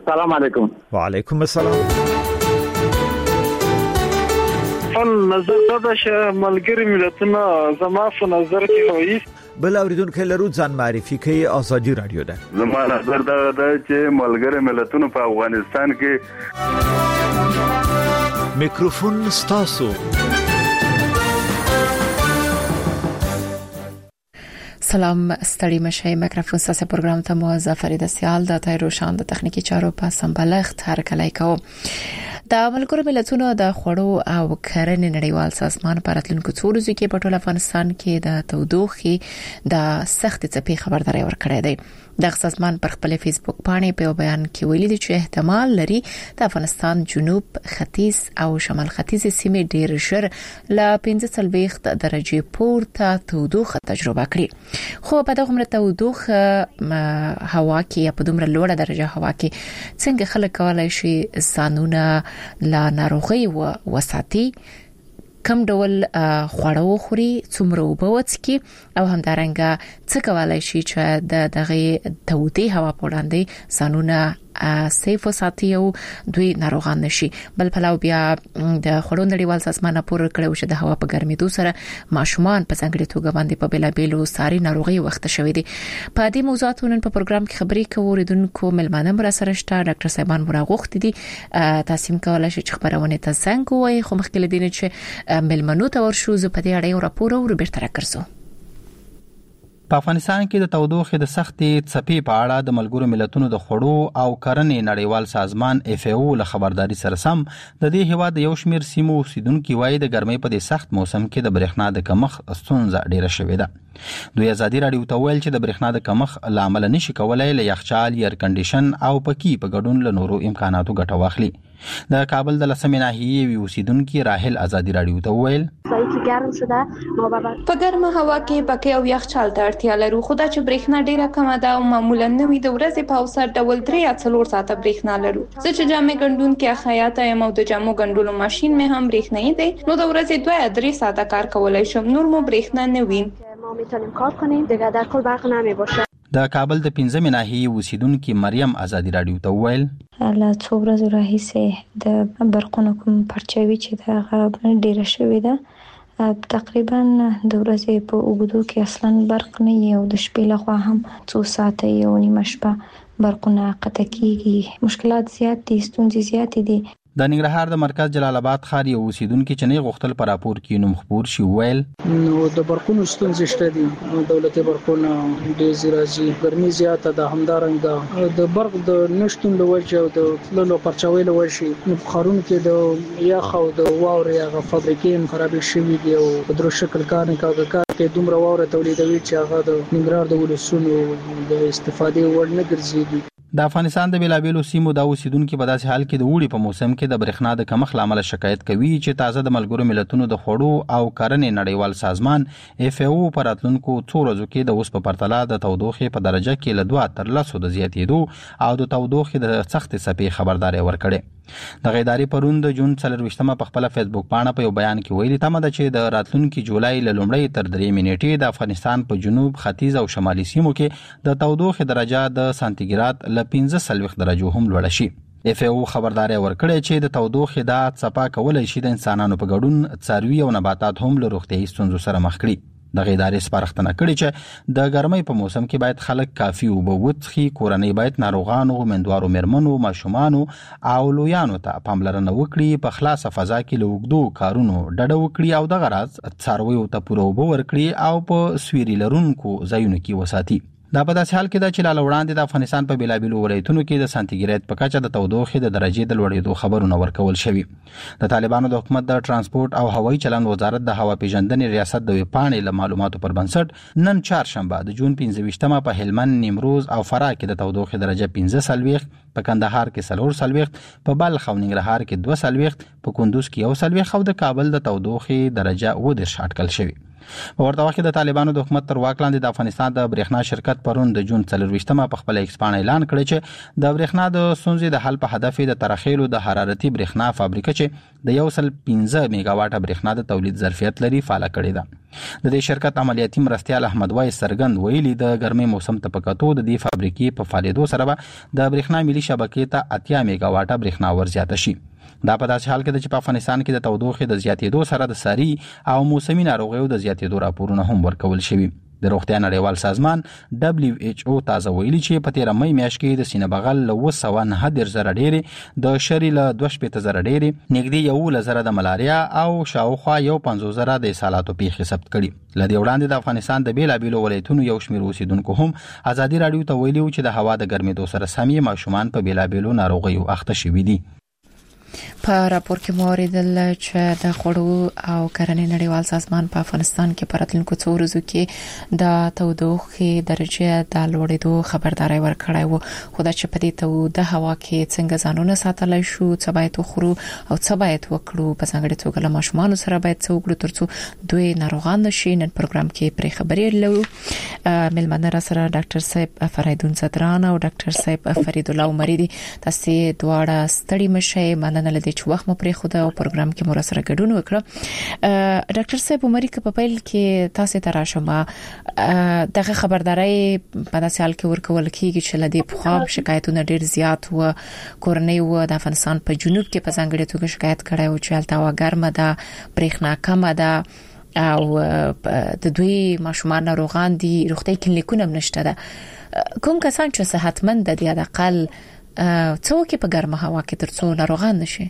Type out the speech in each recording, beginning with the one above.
السلام علیکم. وعلیکم السلام. نظر دا چې ملګری ملتونه زما په نظر کې وایي بل اوریدونکو لرو ځان معرفي کوي. ازادي رادیو ده. زما نظر دا چې ملګری ملتونه په افغانستان کې میکروفون ستاسو. سلام ستړي مشه. میکروفون ستاسو پروګرام ته موظف فرید سیال د تای روشان د تخنیکی چارو په سمبلښت هر کله کو. د ملګرو ملتونو د خوړو او کرنې نړیوال سازمان په راتلونکو څو ورځو کې په ټول افغانستان کې د تودوخې د سخت څپې خبرداري ورکړې ده. د سازمان پر خپل فیسبوک باندې په بیان کې ویلي چې احتمال لري د افغانستان جنوب، ختیځ او شمال ختیځ سیمې ډېر ژر ل 45 درجه پورته تودوخه تجربه کړي. خو په دغه تودوخه هوا کې په دومره لوړه درجه هوا کې څنګه خلک کولای شي ځانونه لا ناروغي وساتي، کم ډول خواړه وخوري، څومره اوبه وڅښي او همدارنګه څه کولای شي چې د دغه تودې هوا په وړاندې ځانونه سیف وساتي او دوی ناروغان نشي. بل پلاو بیا د خوړو نړیوال سازمان راپور کړو چې د هوا په ګرمېدو سره ماشومان په څنګه توګه باندې په بلابېلو ساري ناروغي وخت شوې دي. په دې موضوعاتو نن په پروګرام کې خبرې کوو. ریدونکو ملمانه مر سره شته ډاکټر صاحبان مراغوخت دي. تاسو کولای شئ چې خبرونه ته څنګه وایي خو مخکې لدینه چې ملمنو ته ورشو زه په دې اړه راپور او بیرته راکړم. په افغانستان کې د تودوخې د سختې څپې په اړه د ملګرو ملتونو د خوړو او کرنې نړیوال سازمان FAO له خبرداري سره سم د دې هیواد یو شمېر سیمو اوسیدونکو وايي د ګرمۍ په دې سخت موسم کې د برېښنا د کمښت ستونزه ډېره شوې ده. دوی ازادي رادیو ته ویل چې د برېښنا د کمښت لامل نشي کولای له یخچال، ایر کنډیشن او پکې په ګډون له نورو امکاناتو ګټه واخلي. د کابل د لسمې ناحیې اوسیدونکو راهل ازادي رادیو ته ویل په ګرمه هوا کې پکې او یخچال ته اړتیا لرو، خو دا چې برېښنا ډیره کمه ده او معمولا نوې د ورځې په اوسط ډول 3 یا 4 ساعته برېښنا لرو. زه چې جامې ګنډون کې خیاطه یم او د جامو ګنډلو ماشين مې هم برېښنايي دی، نو د ورځې 2 یا 3 ساعته کار کولای شم، نور مو برېښنا نه وي. ما میتونیم کار کنیم دیگه در کل برق نمیباشه. د کابل د 15 ناحیې اوسیدونکو مریم ازادي رادیو ته ویل له څو ورځې راهیسې د برقونو کوم پرچاوي چې دا ډیره شوې ده، تقریبا د ورځې په اوږدو کې اصلا برق نه وي او د شپې لخوا هم 2 ساعته یو نیمه شپه برقونه قطع کیږي. مشکلات زیات دي، ستونزې زیات دي. د ننګرهار د مرکز جلال آباد ښار یو اوسیدونکو چې نه غوښتل پر راپور کې نوم خبر شي ویل نو د برقونو ستونزې شته دي. دولتي برقونه ډېر راځي، ګرمي زیاته ده، همدارنګه د برق د نشټون له وجه او د تللو پرچاوي له وجه نو خارونو کې د یخ او د واورې هغه فابریکې خرابې شوې دي او په درو شکل کار کې دومره واوره تولیدوي چې هغه د ننګرهار د ولسونو د استفادې وړ نه ګرځي. د افغانستان د بلابېلو سیمو د اوسیدونکو په داسې حال کې د وړي په موسم کې د برېښنا د کمښت لامل شکایت کوي چې تازه د ملګرو ملتونو د خوړو او کرنې نړیوال سازمان FAO په راتلونکو څو ورځو کې د اوس په پرتله د تودوخې په درجه کې له 2 تر 10 د زیاتېدو او د تودوخې د سخت څپې خبرداري ورکړي. د غیداری پرون د جون 24مه په خپل فیسبوک باندې په یو بیان کې ویلي تمه ده چې د راتلونکي جولای له لومړۍ تر 3 نیټې د افغانستان په جنوب، ختیځ او شمالي سیمو کې د تودوخې درجه د سانتیګراد له 15 درجو هم لوړ شي. FAO خبرداري ورکړې چې د تودوخې د څپه کولای شي د انسانانو په ګډون څاروي او نباتات هم له روغتيایي ستونزو سره مخ کړي. د غیداري سپارښتنه کړې چې د ګرمۍ په موسم کې باید خلک کافي اوبه وڅښي، کورنۍ باید ناروغانو، مندوارو مېرمنو، ماشومانو او لویانو ته پاملرنه وکړي، په خلاصه فضا کې له اوږدو کارونو ډډه وکړي او دغه راز څارویو ته پوره اوبه ورکړي او په سویري لرونکو ځایونو کې وساتي. دا په داسې حال کې ده چې لاله وړاندې د افغانستان په بلابېلو ولایتونو کې د سانتیګراد په کچه د تودوخې د درجې د لوړېدو خبرونه ورکول شوي. د طالبانو د حکومت د ترانسپورت او هوایي چلند وزارت د هوا پیژندنې ریاست د ویبپاڼې له معلوماتو پر بنسټ نن چهارشنبه د جون 25مه په هلمند، نیمروز او فراه کې د تودوخې درجه 15، په کندهار کې 40، په بلخ او ننګرهار کې 2، په کندوز کې 1 او د کابل د تودوخې درجه 10 اټکل شوی. په ورته وخت کې د طالبانو د حکومت تر واک لاندې د افغانستان د برېښنا شرکت پرون د جون 24مه په خپل ایکسپان اعلان کړی چې د برېښنا د ستونزې د حل په هدف د ترخیلو د حرارتي برېښنا فابریکه چې د 115 میگاواټه برېښنا د تولید ظرفیت لري فعال کړی ده. د دې شرکت عملیاتي مرستیال احمد وای سرګند ویلي د ګرمۍ موسم ته پکاتو د دې فابریکې په فعالیتو سره د برېښنا ملي شبکې ته 80 میگاواټه برېښنا ورزیاته شي. دا په داسې حال کې چې په افغانستان کې د تودوخې د زیاتېدو سره د ساري او موسمي ناروغیو د زیاتېدو راپورونه هم ورکول شوي. د روغتیا نړیوال سازمان WHO تازه ویلي چې په 13 مې میاشت کې د سینه بغل له 209 زره ډېرې د شری له 2 زره ډېرې نږدې 1 زره د ملاریا او شاوخوا 50 زره د اسهالاتو پیښې ثبت کړي. لدې وړاندې د افغانستان د بیلابیلو ولایتونو یو شمېر اوسیدونکو هم ازادي رادیو ته ویلي چې د هوا د ګرمېدو سره سم ماشومان په بیلابیلو ناروغیو اخته شوي دي. په راپور کې موریدل چې د خوړو او کرنې نړیوال سازمان په افغانستان کې په راتلونکو څو ورځو کې د تودوخې درجه د لوړېدو خبرداري ورکړې وو. خو دا چې په دې توده هوا کې څنګه ځانونه ساتلای شو، څه باید وخورو او څه باید وکړو، په څنګه توګه له ماشومان سره باید څه وکړو ترڅو دوی ناروغان نشي. نن پروګرام کې پرې خبرې لرو. ملمنه را سره ډاکټر صاحب فریدون صدران او ډاکټر صاحب فرید الله عمری دي. تاسو دواړه ستړي مشه مننه لدې چې وخت مو پرې خوده او پروګرام کې مو سره ګډون وکړه. ډاکټر صاحب عمری په پیل کې تاسو ته راشم دغه خبرداري په داسې حال کې ورکول کیږي چې لدې په خام شکایتونه ډېر زیات و. کورنۍ و د افغانستان په جنوب کې په ځانګړي توګه شکایت کړي او چې هلته هوا ګرمه ده، برېښنا کمه ده او د دوی ماشومان ناروغان دي، روغتي کلینیکونه هم نشته ده. کوم کسان چې صحتمند دي د اقل څوک په ګرمه هوا کې ترڅو ناروغان نشي؟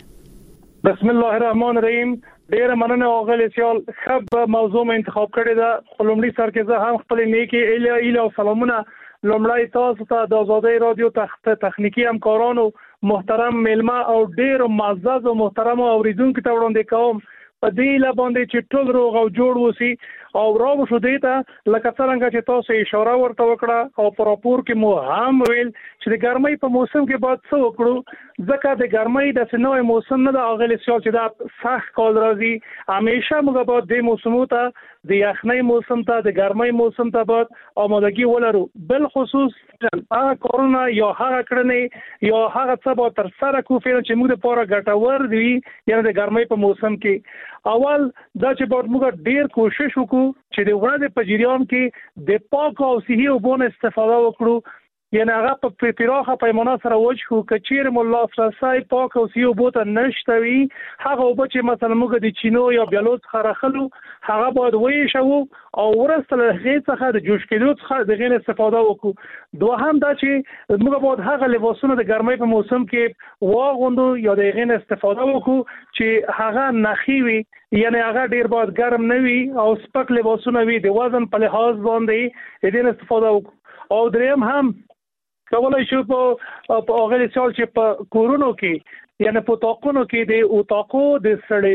بسم الله الرحمن الرحیم. ډیر مننه اوغل سیال خب موضوع انتخاب کړی دا. خلومړي سر کې زه هم خپل نیکی اله او سلامونه لومړی تاسو ته د آزادۍ رادیو تخنیکی همکارانو محترم ملما او ډیر معزز او محترم اوریدونکو ته وړاندې کوم په دې لباندې چې ټول روغ او جوړ وسی او راو شو دیتا لکه څنګه چې تاسو اشاره ورته وکړه او پر راپور کې مو هم ویل چې د ګرمۍ په موسم کې باید څه وکړو، ځکه د ګرمۍ د سنوي موسم نه د اغلی سیال چې دا سخت کال راځي. همیشه موږ باید د موسمو ته د یخنۍ موسم ته د ګرمۍ موسم ته باید آمادګي ولرو. بل خصوص هغه کارونه یا هغه کړنې یا هغه څه به تر سره کو چې موږ لپاره ګټور دي یعنی د ګرمۍ په موسم کې. اول دا چې باید موږ ډیر کوشش وکړو چې د ورځې په جریان کې د پاک او صحي اوبو استفاده وکړو. یعنی هغه په پراخه پیمانه سره وجهو کچیر مولا فرصای پاک او صحي اوبو ته نشټوي. هغه اوبه چې مثلا موږ د چینو یا بیالوت خرخلو هغه باید ویشو او ورسته له هغې څخه د جوش کېدو څخه د غیر استفاده وکړو. دوهم دا چې موږ باید هغه لباسونه د ګرمۍ په موسم کې واغوندو یا د غیر استفاده وکړو چې هغه نخي وي، یعنی هغه ډیر باید ګرم نه وي او سپک لباسونه وي د وزن په لحاظ باندې دې استفاده وکړو. او دریم هم کولای شو په اغلی سال چې په کورونو کې یعنی په تاقونو کې د اوتاقو د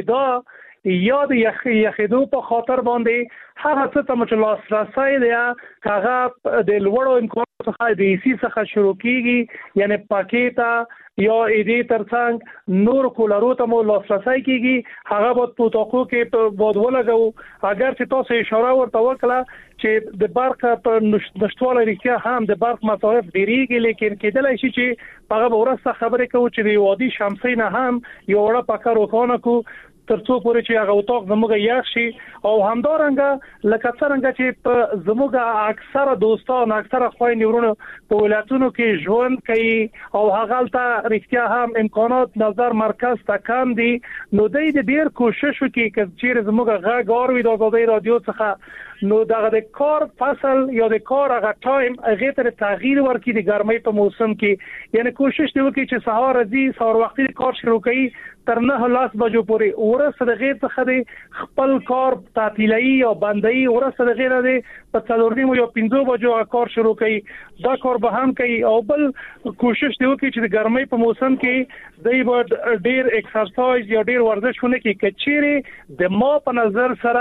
سړېدا یا د یخېدو په خاطر باندې هغه څه ته چې لاسرسی دی هغه د لوړو امکاناتو څخه د ایسی څخه شروع کیږي، یعنی پاکیټه یا ایدې ترڅنګ نور کولرو ته مو لاسرسی کیږي. هغه په اوتاقو کې باید ولګو. اگر چې تاسو اشاره ورته وکړه چې د برق په نشټواله لري هم د برق مصارف ډیریږي، لیکن کېدلای شي چې هغه ورسته خبرې کوي چې د وادي شمسي نه هم یو وړه پکا روښانه کو ترڅو پورې چې هغه اوتاق زموږ یخ شي. او همدارنګه لکه څنګه چې په زموږ اکثره دوستان اکثره خويندې ورونو په ولایتونو کې ژوند کوي او هغه ته رښتیا هم امکانات نظر مرکز ته کم دي، نو د ډیر کوشش وکړي چې زموږ غږ اوروي د آزادۍ رادیو څخه، نو دغه د کار فصل یا د کار هغه ټایم هغه ته تغییر ورکړي د ګرمۍ په موسم کې. یعنی کوشش دی وکړي چې سهار ځي سهار وختي کار شروع کړي تر 9 بجو پورې ورسره د غیر څخه د خپل کار تعطیلي یا بندي ورسره د غیر د په 4:30 یا 5 بجو کار شروع کړي. دا کار به هم کوي. او بل کوشش دی وکړي چې د ګرمۍ په موسم کې د ډیر ایکسرسایز یا ډیر ورزش ونه کوي. کچېره د ما په نظر سره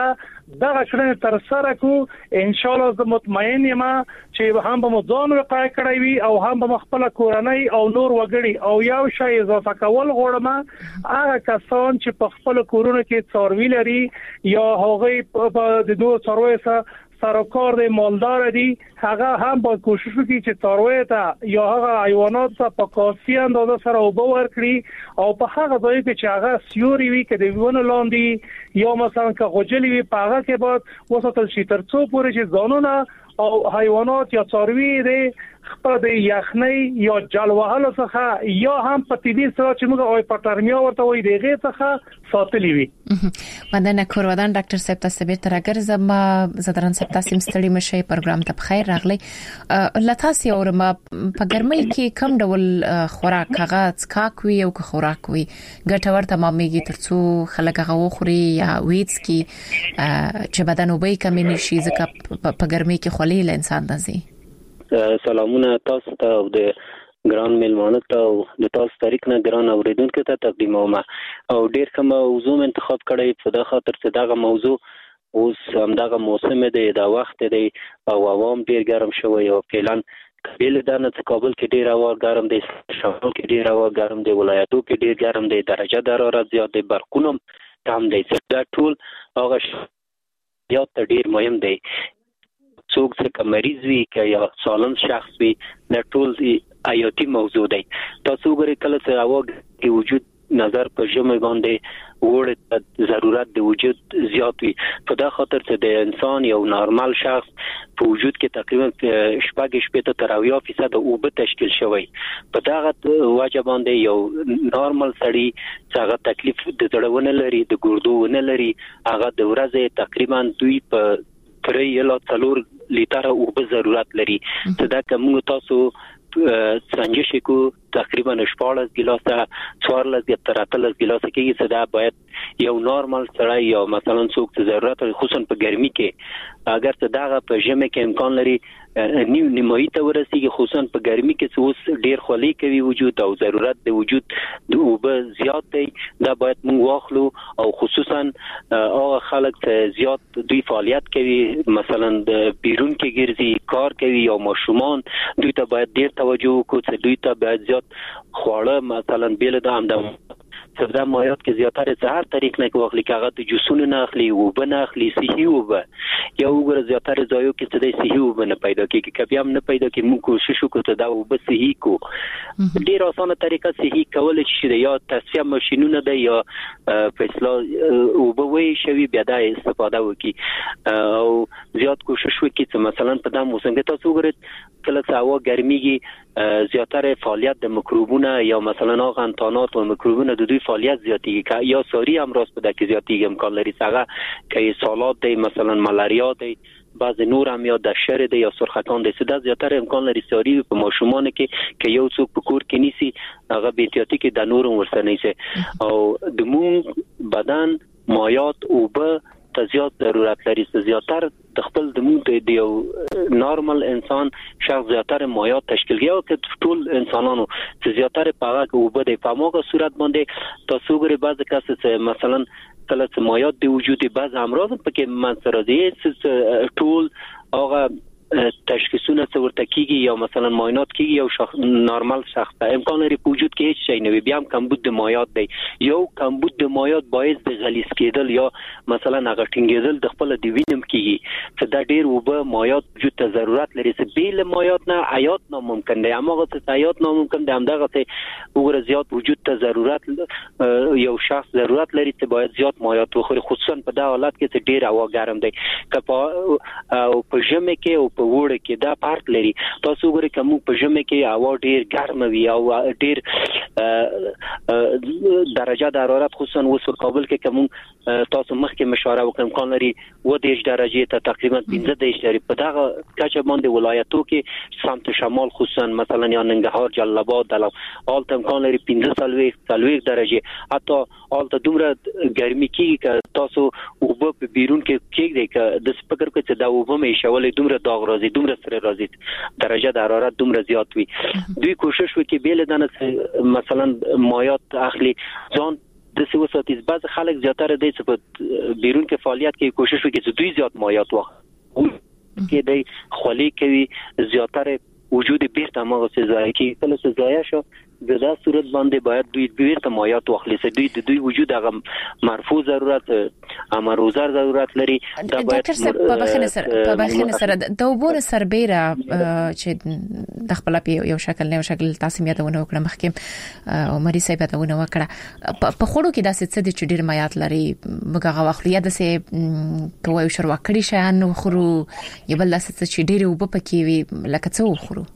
دا کړنې تر سره کو ان شاء الله زه مطمئن یم چې هم به ځان وقایع کړی وي او هم به خپل کورنۍ او نور وګړي او یو شی اضافه کول غواړم هغه کسان چې په خپل کورونو کې څاروي لري یا هغه په د دوه څاروي سرکار د مالدار دي هغه هم باید کوشش وکړي چې څاروي ته یا هغه حیوانات ته په کافي اندازه سره اوبه ورکړي او په هغه ځای کې چې هغه سیوري وي کې د ونه لاندې یا مثلا که غوجلي وي په هغه کې باید وساتل شي تر څو پورې چې ځانونه او حیوانات یا څاروي د خپل د یخنۍ یا جل وهلو څخه یا هم په تیدي سره چې موږ او پټرمیا ورته وي دغه څخه ساتلی وي. مننه کورودان ډاکټر صاحب تاسو به ترګر زما زدران صاحب تاسو مستړي مشي پروګرام ته بخیر راغلی. لتاسي اورم په ګرمۍ کې کم ډول خوراک هغه کاکوي او خوراک وي ګټور تمامېږي ترڅو خلک هغه وخوري یا ویټس کې چې بدن وبې کمی نشي ځکه په ګرمۍ کې خولې له انسان دزي. سلامونه تاسو ته او د ګران میلمانه ته او د تاسو تاریخ نه ګران اوریدونکو ته تقدیموم او ډیر کوم موضوع انتخاب کړی په د خاطر چې دغه موضوع اوس همدغه موسم دی دا وخت دی او عوام ډیر ګرم شوی او فعلا بیل دانه کابل کې ډیر هوا ګرم دی شمال کې ډیر هوا ګرم دی ولایتو کې ډیر ګرم دی درجه د حرارت زیات دی برقونم کم دی دا ټول هغه زیات ډیر مهم دی څوک چې مریض وي یا سالم شخص وي د ټول حیاتي موضوع دی. تاسو ګورئ کله چې هوا کې وجود نظر په ژمي باندې وړ ضرورت د وجود زیات وي په دا خاطر چې د انسان یو نارمل شخص په وجود کې تقریبا 8% تر 90% اوبه تشکیل شوی په دغه وجه باندې یو نارمل سړی چې هغه تکلیف د زړونه لري د ګردو نه لري هغه د ورځې تقریبا 2 په 3 یا 4 لیټر اوبه ضرورت لري چې دا کوم تاسو څنګه شي کو تقریبا 14 ګلاسه 14 تر 13 ګلاسه کې چې دا باید یو نارمل سړی یا مثلا څوک چې ضرورت خصوصا په ګرمي کې اگر ته دا په ژمي کې امکان لري نیمایي ته ورسیږي خصوصا په ګرمي کې اوس ډیر خولې کوي وجود او ضرورت د وجود د اوبه زیات دی دا باید موږ واخلو او خصوصا هغه خلک چې زیات دوی فعالیت کوي مثلا د بیرون کې ګرځي کار کوي یا ماشومان دوی ته باید ډیر توجه وکړو چې دوی ته باید زیات خواړه مثلا بیل د همدم سبزه مایات کې زیاتره زهر طریق نه کوخلی کاغه د جوسونه نه اخلي او بنه اخلي صحي او به یا وګره زیاتره ځایو کې څه د صحي او بنه پیدا کیږي کبي هم نه پیدا کې موږ کوشش وکړو ته دا او به صحي کو ډیر اسانه طریقه صحي کول شي یا تصفیه ماشينونه ده یا فیصله او به وي شوی بیا د استفاده وکي او زیات کوشش وکړي چې مثلا په دغه موسم کې تاسو وګورئ کله چې هوا ګرميږي زیاتره فعالیت د میکروبونه یا مثلا غنتانات او میکروبونه د دوی فعالیت زیاتیږي یا ساری امراض په دغه زیاتیږي امکان لري څنګه کې سالات دی مثلا ملاریا دی بعض نور هم یا د شر دی یا سرخکان دی سده زیاتره امکان لري ساری په ماشومان کې یو څوک په کور کې نیسی هغه بیتیاتی کې د نور ورسره نیسي او د مون بدن مایات او به زیات ضرورت لري زیاتره د خپل د مون د یو نارمل انسان شخص زیاتره مایات تشکیل کوي او ټول انسانانو زیاتره پاغه او به د فهموغه صورت باندې تاسو ګورئ بعض کس مثلا کله چې مایات د وجود بعض امراض پکې منځ راځي ټول هغه تشخیصونه ورته کیږي یا مثلا معاینات کیږي یو شخص نارمل شخص ته امکان لري په وجود کې هیڅ شی نه وي بیا هم کمبود د مایات دی یو کمبود د مایات باعث د غلیظ کېدل یا مثلا هغه ټینګېدل د خپل د وینم کیږي چې دا ډیر وبه مایات وجود ته ضرورت لري چې بیل مایات نه حیات ناممکن دی اماغه ته حیات ناممکن دی همدغه ته وګوره زیات وجود ته ضرورت یو شخص ضرورت لري چې باید زیات مایات وخوري خصوصا په دا حالت کې چې ډیر هوا ګرم دی او په ژمي کې او په وړه کې دا پارت لري تاسو وګورئ کوم په ژمي کې هوا ډیر ګرم وي او ډیر درجه د حرارت خصوصا اوس په کابل کې کوم تاسو مخکې مشوره وکړم کان لري و د درجه ته تقریبا 15 درجه په دغه کچه باندې ولایتو کې سمت شمال خصوصا مثلا یا ننګرهار جلال آباد دلته امکان لري 15 درجه حتی حالت دومره ګرمي کې تاسو وب په بیرون کې کېږي چې د فکر کې چې دا وب مې شولې دومره داغ راځي دومره سره راځي درجه د حرارت دومره زیات وي دوی کوشش وکړي بیل دنه مثلا مایات اخلي ځان د څه وساتي بعض خلک زیاتره د څه په بیرون کې فعالیت کوي کوشش وکړي چې دوی زیات مایات واخلي کې د خولي کوي زیاتره وجود بیرته مغه څه ځای کې کله څه ځای شو د دا صورت باندې باید دوی بیرته مایات واخلي چې دوی وجود هغه مرفوع ضرورت امروزه ضرورت لري دا باید په بخښنه سره د وبور سربېره چې د خپل یو شکل نه شکل تاسو یادونه وکړه مخکې عمري صاحب یادونه وکړه په خوړو کې داسې څه د چډیر مایات لري مګه واخلي یا د څه کوی شروع کړی شان خورو یبل داسې چې ډیر وبپکې وي لکه څه وخورو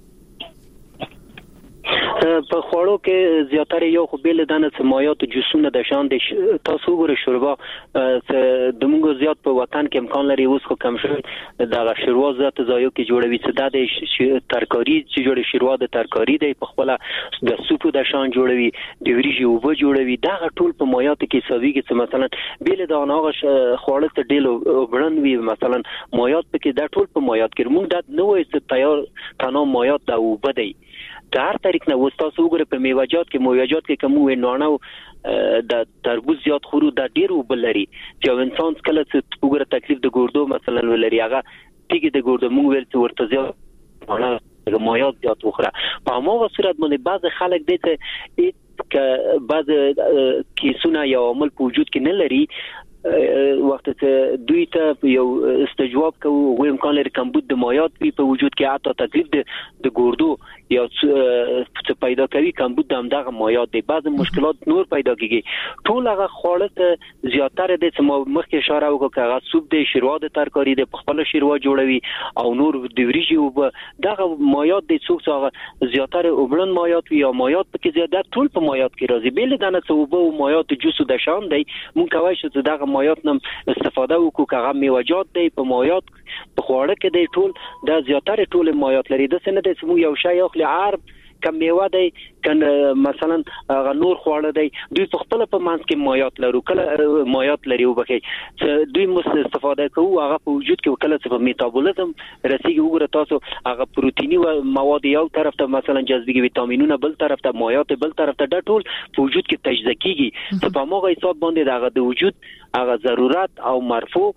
په خوړو کې زیاتره یو خو بیل دانه مایات جوسونه د شان د تاسو ګره شوربا د موږ زیات په وطن کې امکان لري اوس خو کم شوی د شوروا ذات ځایو کې جوړوي چې د ترکاری چې جوړي شوروا د ترکاری د په خپل د سوپ د شان جوړوي د وریجو وب جوړوي دا ټول په مایات کې سوي کې مثلا بیل دانه خوړل ته ډیلو وبړن وي مثلا مایات کې دا ټول په مایات کې موږ د نوې تیار تنو مایات دا وبدي د هر طریق نه وستاسو وګوره په میوه‌جات کې کوم وینونه د تربوز زیات خورو د ډیرو بلري چې انسان کله چې وګوره تکلیف د ګوردو مثلا ولري هغه تیګي د ګوردو موږ ول چې ورته زیات مایات زیات وخوره په موغه صورت باندې بعض خلک دي چې بعض کیسونه یو عمل په وجود کې نه لري وخت ته دوی ته یو استجواب کوو و امکان لري کمبود د مایات په وجود کې حتی تکلیف د ګوردو یا څه پیدا کوي کمبود د همدغه مایات دی بعض مشکلات نور پیدا کیږي ټول هغه خوړه زیاتره د مخکې اشاره وکړه چې هغه سوپ د شوروا د ترکاری د خپل شوروا جوړوي او نور د وریجو دغه مایات د څوک هغه زیاتره وبړن مایات یا مایات په کې زیاده ټول په مایات کې راځي بیل دانه څه او مایات جوسو د شان دی مونږ کوي چې دغه مایات نم استفاده وکړو هغه میوه‌جات دی په مایات په خوړه کې دی ټول د زیاتره ټول مایات لري د سنت سمو یو شی اخلي عرب کم میوه دی کنه مثلا هغه نور خوړه دی دوی په خپل په مانس کې مایات لرو کله مایات لري وبخې دوی مست استفاده کوو هغه په وجود کې کله چې په میتابولیزم رسیږي وګوره تاسو هغه پروتینی او مواد یو طرف ته مثلا جذبي ویټامینونه بل طرف ته مایات بل طرف ته د ټول په وجود کې تجزیه کیږي چې په موغه حساب باندې دغه د وجود هغه ضرورت او مرفوع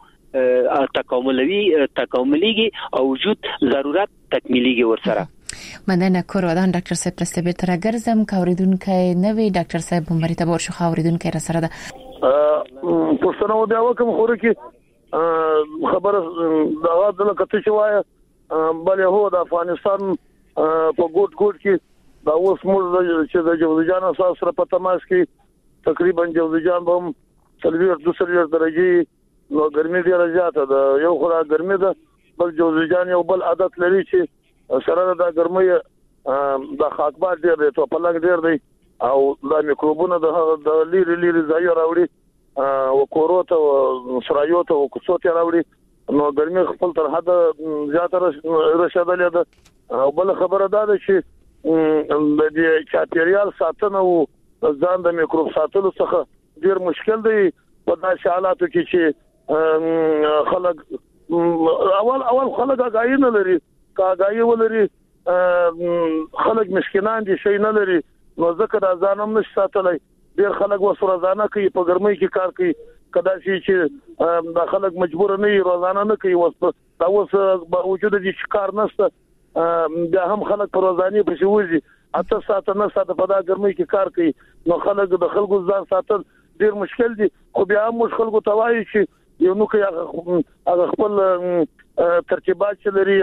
تکاملیږي او وجود ضرورت تکمیلیږي ورسره مننه کور ودان ډاکټر صاحب ترسته تر ګرځم کوریدونکې نوې ډاکټر صاحب عمري ته ورشو خوریدونکې را سره ده پښتنو د اوکم خور کې خبره دا غواړم کته شوای بل هو د افغانستان په ګوټ کې دا اوس موږ چې د جوزجان سره په تماس کې تقریبا جوزجان هم 32 درجه نو ګرمي ډیره زیاته ده یو خورا ګرمي ده بل جوزجان یو بل عادت لري چې سره د ګرمۍ د خاکبار ډیر دی ته په لګ ډیر دی او د میکروبونو د لیری ځای راوړي او کوروت او سرایوت او کوڅوت راوړي نو ګرمي خپل تر حد زیاته رسیدلې ده او بل خبره ده چې د چاپیریال ساتنه او ځان د میکروب ساتلو څخه ډیر مشکل دی په داسې حالاتو کې چې خلک اول خلک غاړي نه لري کاغای ولري خلک مسکینان دي شي نه لري نو ځکه دا ځانم نشي ساتلای ډیر خلک وسره ځانه کوي په ګرمۍ کې کار کوي کدا چې دا خلک مجبور نه وي روزانه نه کوي دا اوس باوجود دي چې کار نشته بیا هم خلک په روزاني په شوزي اته ساعت نه ساعت په دا ګرمۍ کې کار کوي نو خلک د خلکو ځان ساتل ډیر مشکل دي خو بیا هم مشکل کو توای چې یو نو کې هغه خپل ترتیبات چې لري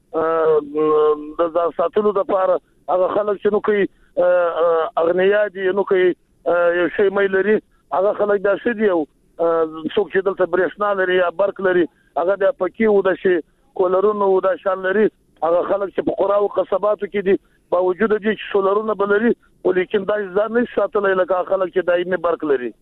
د ځان ساتلو لپاره هغه خلک چې نو کوي اغنیا دي نو کوي یو شی مې لري هغه خلک دا شې دی او څوک چې دلته برېښنا لري یا برق لري هغه د پکی و د شي کولرونو و د شان لري هغه خلک چې په قرا او قصباتو کې دي باوجود دي چې سولرونه بلري ولیکن دا ځان نه ساتلای لکه خلک چې دایمي برق لري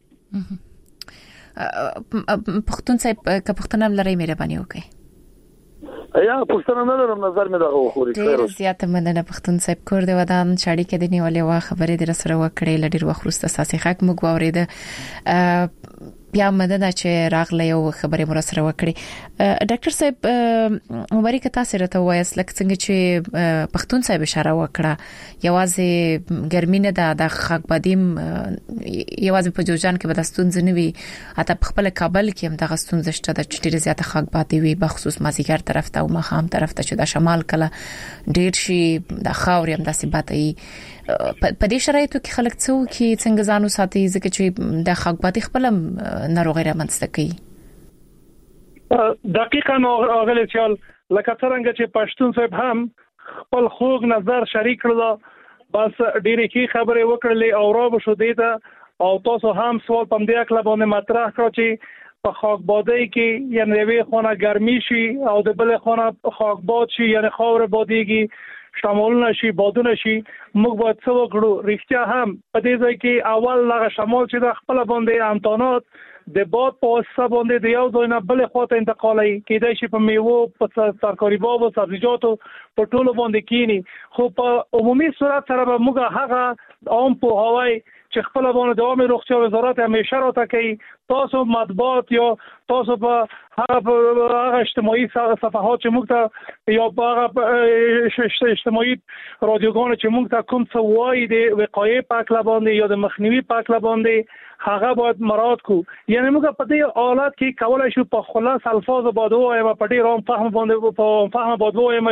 پښتون صاحب که پښتنه لري مهرباني وکړئ یا پښتنه نه لرم نظر مې دا خوري ډیر زیاته مننه پښتون صاحب کور دی ودان چاړي کې دی نیولې وا خبرې در سره وکړې لډیر وخت وروسته ساسي حق مو غوړې ده بیا مدنه چې راغله یو خبره مر سره وکړي ډاکټر صاحب عمرې کته سره ته وایس لکه څنګه چې پښتون صاحب اشاره وکړه یوازې ګرمي نه د خاکبادیم یوازې په جوجان کې بدستون ځنوي اته په خپل کابل کې هم د غستون زشته د چټیر زیاته خاکبادي وي بخصوص مازیګر طرف ته او مخام طرف ته چې د شمال کله ډیر شي د خاوري هم داسې باتي په دې شرایطو کې خلک څنګه ځانو ساتي ځکه چې د خاکبادي خپل ناروغي رامنځته کوي دقیقاً اغلی چال لکه څنګه چې پښتون صاحب هم خپل خوږ نظر شریک کړل بس ډیره کی خبره وکړلې او را به شو دیته او تاسو هم سوال پم دی کله باندې مطرح کړ چې په خاکبادي کې یعنی وی خونه ګرمي شي او د بل خونه خاکباد شي یعنی خاور باديږي شمال نشي بادونه شي موږ باید څه وکړو رښتیا هم په دې ځای کې اول لغه شمال چې د خپل باندې امتحانات د باد په واسطه باندې د یو ځای نه بل خواته انتقالي کېدای شي په میوه په ترکاري باب او سبزیجاتو په ټولو باندې کینی خو په عمومي صورت سره به موږ هغه عام په هواي چې خپل باندې د عامه روغتیا وزارت همیشه راته کوي تاسو مطبوعات یا تاسو په هغه اجتماعي صفحات چې موږ ته یا هغه اجتماعي رادیوګان چې موږ ته کوم څه وایي د وقایې په اړه باندې یا د مخنیوي په اړه باندې هغه باید مراعات کو یعنی موږ په دې حالت کې کولای شو په خلاص الفاظ باندې وایم په ډیر عام فهم باندې په فهم باندې وایم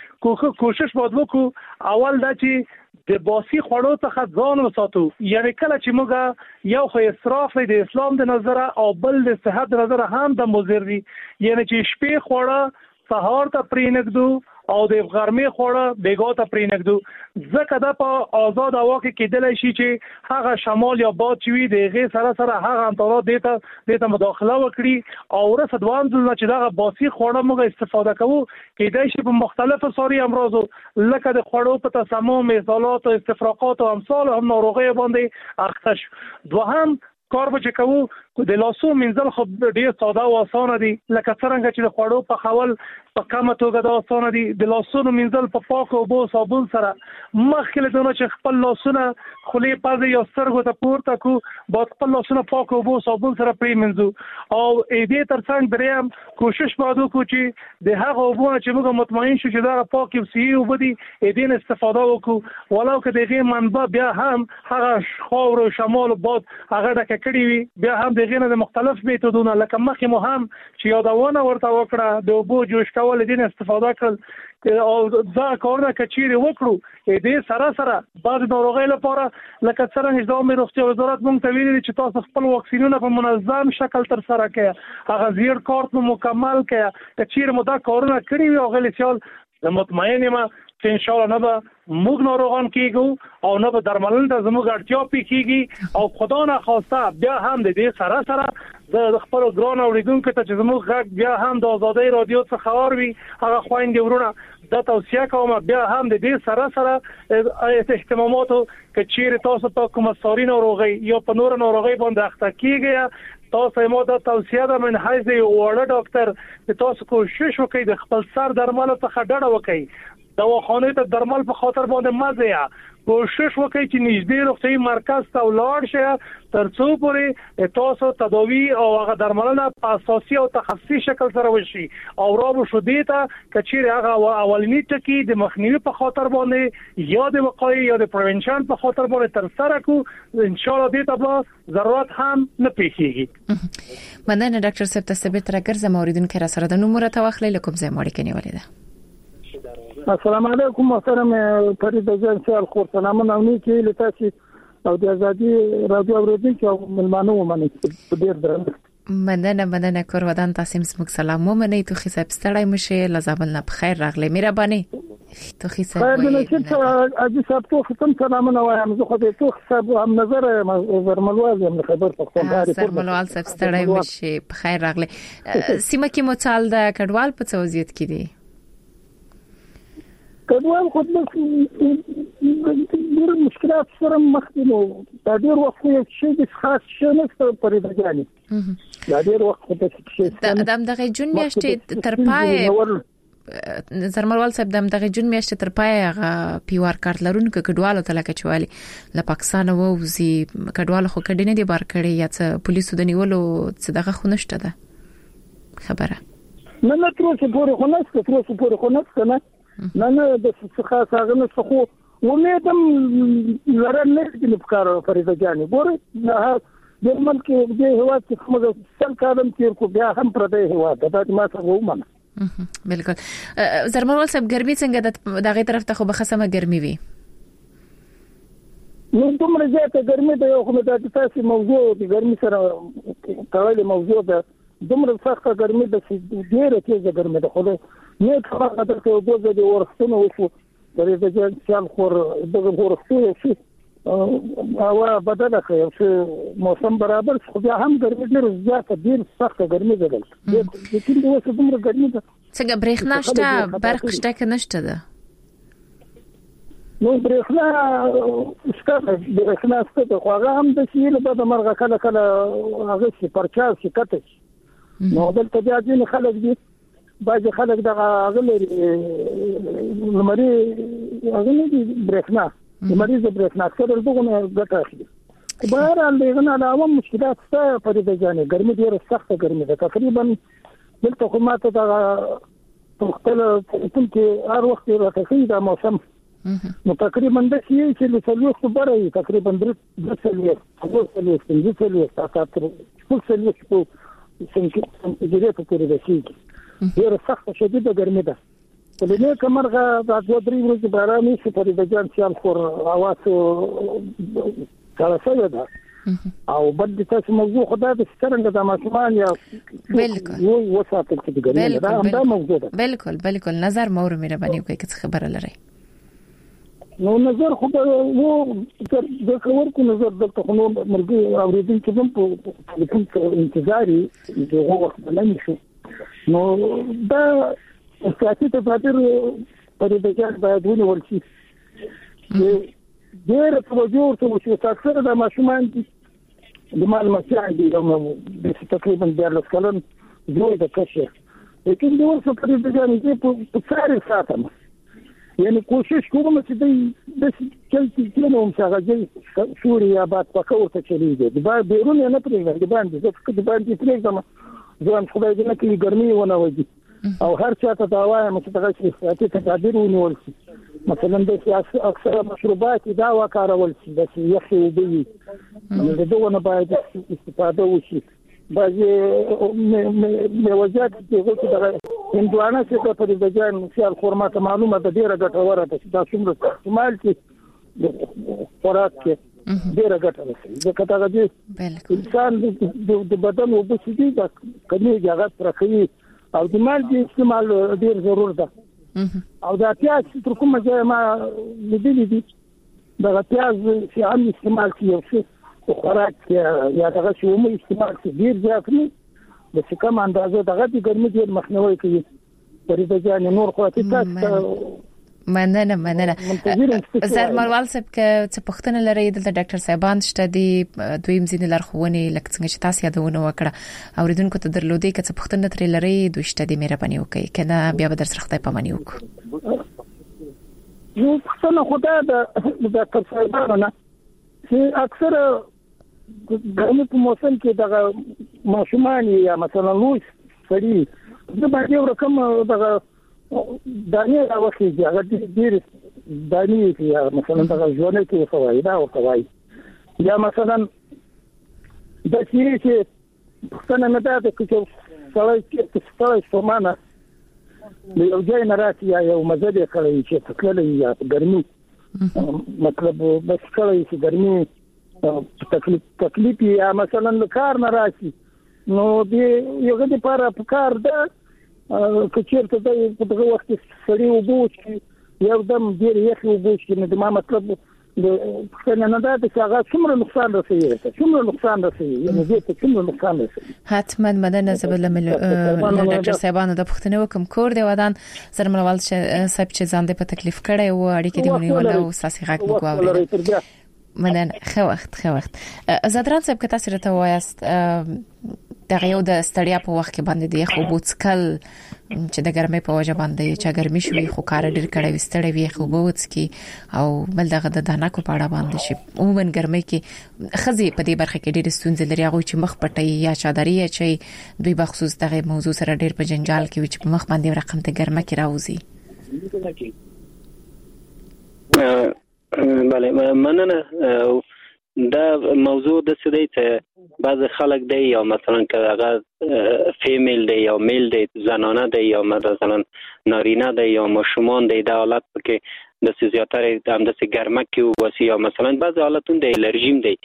چې کوشش باید وکړو اول دا چې د باسي خوړو څخه ځان وساتو یعنی کله چې موږ یو خو اسراف د اسلام د نظر او بل د صحت د نظر هم د مضر دي یعنی چې شپې خوړه سهار ته پرینګدو او د غرمې خوړه بیګا ته پرینګدو ځکه دا په آزاد هوا کې کېدل شي چې هغه شمال یا باد چوي د غي سره هغه انترات دیته مداخله وکړي او رسدوان ځل چې دا باسي خوړه موږ استفاده کوو کېدای شي په مختلفو ساري امراض لکه د خوړو په تسمم مثالات او استفراقات او امثال هم ناروغي باندې اخته شو دوهم کار به چې کوو د لاسو منځل خو ډیر ساده او اسانه دي لکه څنګه چې د خوړو په خول په کومه توګه دا اسانه دي د لاسو منځل په پاکو او صابون سره مخکې دونه چې خپل لاسونه خولې پازه یا سترګو ته پورته کو باید خپل لاسونه پاکو او صابون سره پریمنځو او دې ترڅنګ دریم کوشش وکړو چې د هغه وبونه چې موږ مطمئن شو چې دا پاک او صحیح وبدي دې استفاده وکړو ولو که دغه منبع بیا هم هغه خاور او شمال باد هغه ډکه کړی وي بیا هم دغه د مختلف میتودونه لکه مخکې مو هم چې یادونه ورته وکړه د اوبو جوش کول دین استفاده کړل او دا کارونه کچيري وکړو دې سره بعض ناروغۍ لپاره لکه څنګه چې د عامه روغتیا وزارت مونږ ته ویلي چې تاسو خپل واکسینونه په منظم شکل تر سره کړئ هغه زیر کارت مکمل کړئ کچيري مو دا کارونه کړی وي او غلی سیال د مطمئن ما چې ان شاء الله نه به موږ ناروغان کیږو او نه به درملنه ته زموږ اړتیا پیږي او خدا نه خواسته بیا هم د دې سره د خپل ګران اوریدونکو ته چې زموږ غږ بیا هم د آزادۍ رادیو څخه خبر وي هغه خويندې ورونه د توصیه کوم بیا هم د دې سره اهتماماتو کچیر تاسو په کومه ساري ناروغي یا په نور ناروغي باندې اخته کیږي تاسو مو د توصیه د من حیث وړ ډاکټر چې تاسو کوشش وکړئ د خپل سر درمل څخه ډډه وکړئ دواخانه ته درمل په خاطر باندې مزه کوشش وکړئ چې نږدې روغتي مرکز ته ولاړ شئ ترڅو پورې تاسو تداوی او هغه درملنه په اساسي او تخصصي شکل سره وشي او راو شو دیتا کچیر هغه اولنی ټکی د مخنیوي په خاطر باندې یا د وقایې یا د پریونشن په خاطر باندې تر سره کو ان شاء الله دیتا به ضرورت هم نه پیښیږي مننه ډاکټر صاحب تاسو به تر ګرځم اوریدونکو را سره د نمبر توخلې لکم زه مړ کې نیولې ده السلام علیکم محترم فرید جان سیال خور سلامونه او نیکی لتاسي او د ازادي رادیو اوریدونکو ملمانو ومني ډیر درنه مننه کور ودان تاسو موږ سلام ومني تو خي صاحب ستړی مشه لزابل نه بخیر راغلی مهرباني تو خي صاحب خیر نه چې اجي صاحب تو ختم سلامونه وایم زه خو دې تو صاحب هم نظر زرملواز هم خبر پخوان زرملوال صاحب ستړی مشه بخیر راغلی سیمه کې مچال د کډوال په توزیت کې دي کډوال خود ډېر مشکلات سره مخ دي نو دا ډېر وخت یې چې خاص شنه پرې راځي دا ډېر وخت د دغه جون میاشتې تر پای زرمروال صاحب دغه جون میاشت تر پای هغه پیوار کارت لرونکو کډوالو ته لکه چوالي له پاکستان ووزي کډوالو خو کډینه دي بار کړي یا څه پولیسو د نیولو څه دغه خونشته ده خبره نه تروسه پورې خونسته نه د څخه څنګه نه خو ومېدم لرنه چې په کار فريده جاني ګوره د ملک د هوا چې کوم څل کارم تیر کو بیا هم پر دې هوا د ما څه ومنه بالکل زرمروال صاحب ګرمي څنګه دغه طرف ته خو بخصمه ګرمي وي نو دومره زیاته ګرمي ده یو کومه د تاسو موضوع د ګرمي سره تړلې موضوع ده دومره سخته ګرمي ده چې ډیره تیزه ګرمي ده خو نه خبره ده چې دوه د ورښتونو وشو د دې ځان خور دغه ورښتونو شي او بدله کوي چې موسم برابر خو بیا هم ګرمي ډیره زیاته ډیره سخته ګرمي ده د کوم د وسه دومره ګرمي ده څنګه برېښنا شته برق شته که نشته ده نو برېښنا شته خو هغه هم د شي له بده مرغه کله هغه شي پرچاو شي کته نو دلته بیا ځینې خلک دي باید خلک دغه غلري لمري هغه نه دي برېښنا لمري د برېښنا سره دغه ګټه اخلي بهر دغه علاوه مشکلات څه پرې د ځانې ګرمي ډیره سخته ګرمي ده تقریبا دلته خو ماته دا خپل کې هر وخت راځي دا موسم نو تقریبا د شي چې له څلور خبره تقریبا د څلور څنګه په پوره ده شي ډیره سخته شدیده ګرمي ده ولې کومرغه د 2-3 ورځې باران شي په دې ځان چې خور اواز کله ده او بل د تاسو موضوع خدای د څنګه د ماشومان یا بالکل یو وساتل چې ګرمي ده دا موضوع ده بالکل نظر مور مهرباني وکړئ که څه خبره لري نو نظر خو وو د خبر کو نظر د خپل مرګي اوریدونکو هم په انتظاري دغه وخت باندې شو نو دا سیاسي تفاعل پر دې کې باید ونیول شي ډېر توجه ورته وشي تاسو د ماشومان د معلوماتي دي د تقریبا 14 کلن دوی د کشه لیکن د ورسره پر دې کې په څاري ساتم یعنی کوشش کوم چې د چلتي کلمو مساغجي سوریا بعد پکور ته چلیږي د بیرون نه پرېږدي د باندې پرېږدم ځان خدای دې نه کوي ګرمي ونه وږي او هر چا ته دا وایم چې دغه سیاسي تدابیر ونیول شي مثلا د سیاسي اکثره مشروبات دا وکارول شي د یخي وبوي دغه نه باید استفاده وشي بعضی موجات چې دغه هندوانه چې په دې ځان سیال خورما ته معلومه ده ډیره ګټوره ده چې دا څومره استعمال کې خوراک کې ډیره ګټه لري ځکه دا د انسان د بدن او د سړي د کمی جګړه پرخي او د مال د استعمال ډیر ضرور ده او دا پیاز تر کومه ځای ما لیدلې دي دا پیاز چې عام استعمال کیږي خوراک یا دغه شومه استعمال ډیر ځای کوي د څه کم اندازه دغه د ګرمۍ ډیر مخنیوي کوي پرې د ځان نور خو تاسو مننه زرمروال صاحب که څه پوښتنه لري د ډاکټر صاحبان شته دي دویم ځینې لارښوونې لکه څنګه چې تاسو یادونه وکړه اوریدونکو ته درلودي که څه پوښتنه ترې لري دوی شته دي مهرباني وکړئ کنه بیا به در سره خدای پاماني وکړو یو څه خدای د ډاکټر صاحبانو چې اکثره ګرمي په موسم کې دغه ماشومان یا مثلا لوی سړي د باندې یو رقم دغه دانې راوخی هغه ډېر دانې یا مثلا دغه ژوند کې فواید او فواید یا مثلا د چې څنګه نه ده چې څلای سمانه یو ځای نه راځي یا یو مزه کوي چې تکلې یا ګرمي مطلب بس کوي چې ګرمي تکلیف یا مثلا کار نه راځي نو دې یو د لپاره کار ده کچېرته د دغه وخت سړی وبوش یو دم ډیر یخ وبوش نو د ما مطلب د څنګه نه ده چې هغه څومره نقصان رسوي یعنی دې ته څومره نقصان رسوي حتما مدنه زبل ډاکټر صاحبانو د پښتنو کوم کور دی ودان زرمروال صاحب چې ځان دې په تکلیف کړي او اړیکې دی ونیول او ساسي غاک مو کوي مننه خو وخت زادران صاحب که تاسو راته وایاست دغه یو د ستړیا په وخت کې باندې دی خو بوتسکل چې د ګرمۍ په وجه باندې چې ګرمي شوي خو کار ډیر کړي وستړی وي خو بوتس کې او بل دغه د دانا کو پاړه باندې شي عموما ګرمۍ کې خزي په دې برخه کې ډیر ستونزې لري هغه چې مخ پټي یا چادري چې دوی بخصوص دغه موضوع سره ډیر په جنجال کې چې په مخ باندې رقم ته ګرمه کې راوځي. بله مننه. دا موضوع د څه دی چې بعض خلک دی یا مثلا که هغه فیمیل دی یا میل دی زنانه دی یا مثلا نارینه دی یا ماشومان دی د حالت کې د زیاتره هم د ګرمه کې وسی یا مثلا بعض حالتون دی الرژیم دی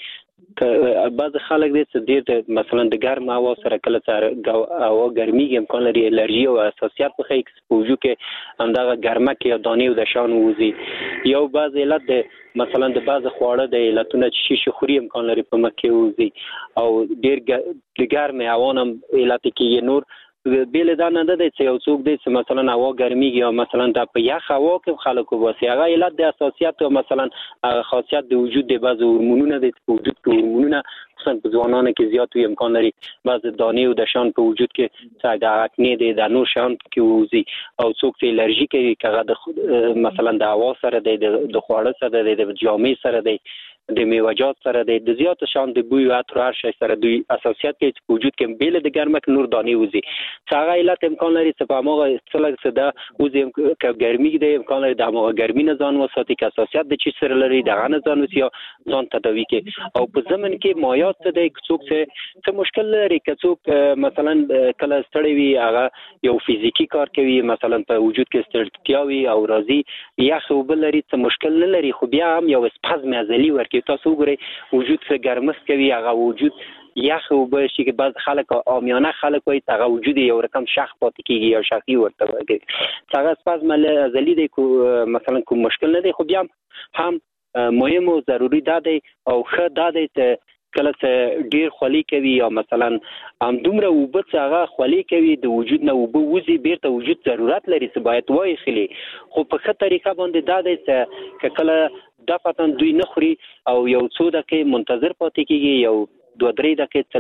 که بعض خلک دی چې ډیر مثلا د ګرم هوا سره کله سره هوا ګرمي امکان لري الرژي او حساسیت په خې وجود کې هم د ګرمه کې یا دانې او د شان وځي یو بعض علت دی مثلا د بعض خواړه د علتونه چې شخوري امکان لري په مکه وځي او ډیر د ګرم هوا هم علت کې نور بیل دا نه ده چې یو څوک دی چې مثلا هوا ګرميږي او مثلا د په یخ هوا کې خلکو واسي هغه علت د حساسیت او مثلا خاصیت د وجود د بعض هورمونونه د وجود کې هورمونونه خصوصا په ځوانانو کې زیات وي امکان لري بعض دانې او د شان په وجود کې چې د اکنې د نور شان کې وځي او څوک چې الرژي کوي کغه د مثلا د هوا سره د خواړه سره د جامې سره د میوه‌جات سره د زیات شان د بوی او عطر هر شي سره دوی اساسيات کې وجود کې بیل د ګرمک نور دانې وځي چې هغه علت امکان لري چې په موږ څلګ صدا وځي چې ګرمي د امکان لري د موږ ګرمي نه ځان وساتي چې اساسيات د چی سره لري د غن ځان وسی ځان تداوي کې او په زمن کې مایات څه د څوک څه مشکل لري چې څوک مثلا کله ستړي وي هغه یو فزیکی کار کوي مثلا په وجود کې ستړیا وي او راضي یا خو بل لري څه مشکل نه لري خو بیا هم یو سپازم ازلی ورکې تاسو ګورئ وجود څخه ګرمښت کوي هغه وجود یخ او به شي کې بعض خلک عامیانه خلک وایي هغه وجود یو رقم شخ پاتې کیږي یا شخي ورته کوي هغه سپازم ازلی دی مثلا کوم مشکل نه دی خو بیا هم مهم او ضروری ده او ښه ده چې کله چې ډیر خولي کوي یا مثلا هم دومره وبت هغه خولي کوي د وجود نه وب وزي بیرته وجود ضرورت لري چې باید وای خلی خو په ښه طریقه باندې دا چې کله د پاتن دوی نه خوري او یو څو دقیقې منتظر پاتې کیږي یو 2-3 دقیقې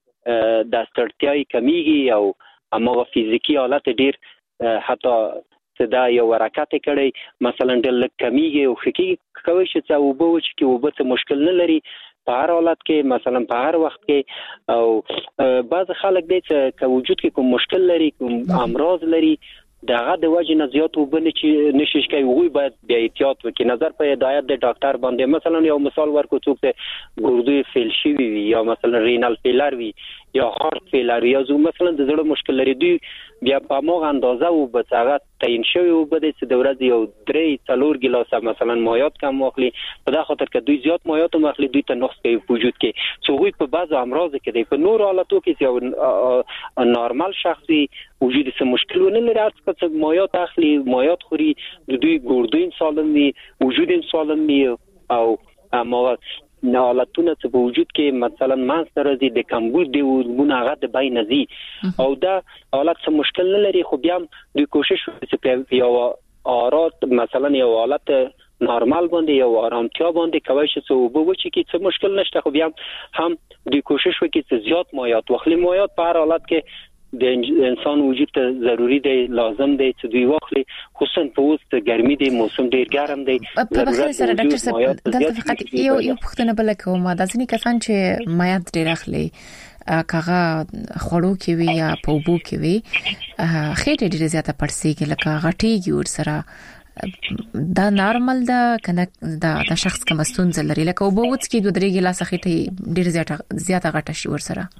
تلګ د ستړتیاي کمیږي او هغه فزیکی حالت ډیر حتی دا یو حرکت کړي مثلا د لک کمیږي او خکې کوي چې وبو چې وبته مشکل نه لري په هر حالت کې مثلا په هر وخت کې او بعض خلک دي چې وجود کې کوم مشکل لري کوم امراض لري دغه د وجه نه زیات وبنه چې نشي کوي وګوي باید بیا احتیاط وکړي نظر په هدایت د ډاکټر باندې مثلا یو مثال ورکو څوک ته ګردوی فیل شي وي یا مثلا رینال فیلر وي یا هارت فیلر یا زو مثلا د زړه مشکل لري دوی بیا په موغه اندازه او به هغه تعین شوی او بده چې د ورځې یو 3-4 ګلاس مثلا مایات کم واخلي په دا خاطر چې دوی زیات مایات واخلي دوی ته نقص کوي وجود کې څو غوي په بعضو امراض کې دی په نور حالاتو کې یو نارمال شخصي وجود څه مشکل ونه لري چې مایات اخلي مایات خوري دوی ګردوی سالم وي وجود سالم وي او ما حالتونه چې په وجود کې مثلا مانستر دي د کمبود دی ورمونه هغه د بین نزي او دا حالت څه مشکل نه لري خو بیا دوی کوشش وکړي چې یو آرات مثلا یو حالت نارمال باندې یو آرامتیا باندې کوي چې وبو چې کې څه مشکل نشته خو بیا هم دوی کوشش وکړي چې زیات مایات واخلي مایات په هر حالت کې د انسان وجود ته ضروری دی لازم دی چې دوی واخلي خصوصا په وخت ګرمي دی موسم ډیر ګرم دی په بخیر سره ډاکټر صاحب دلته فقط یو پوښتنه بل کوم دا ځینې کسان چې مایات ډیر اخلي کاغه خړو کې وي یا په وبو کې وي خېټه ډیره زیاته پړسیږي لکه غټيږي ور سره دا نارمل ده کنه دا شخص کوم ستونزه لري لکه وبو وڅ کې 2-3 ګلاس خېټه ډیره زیاته غټه شي ور سره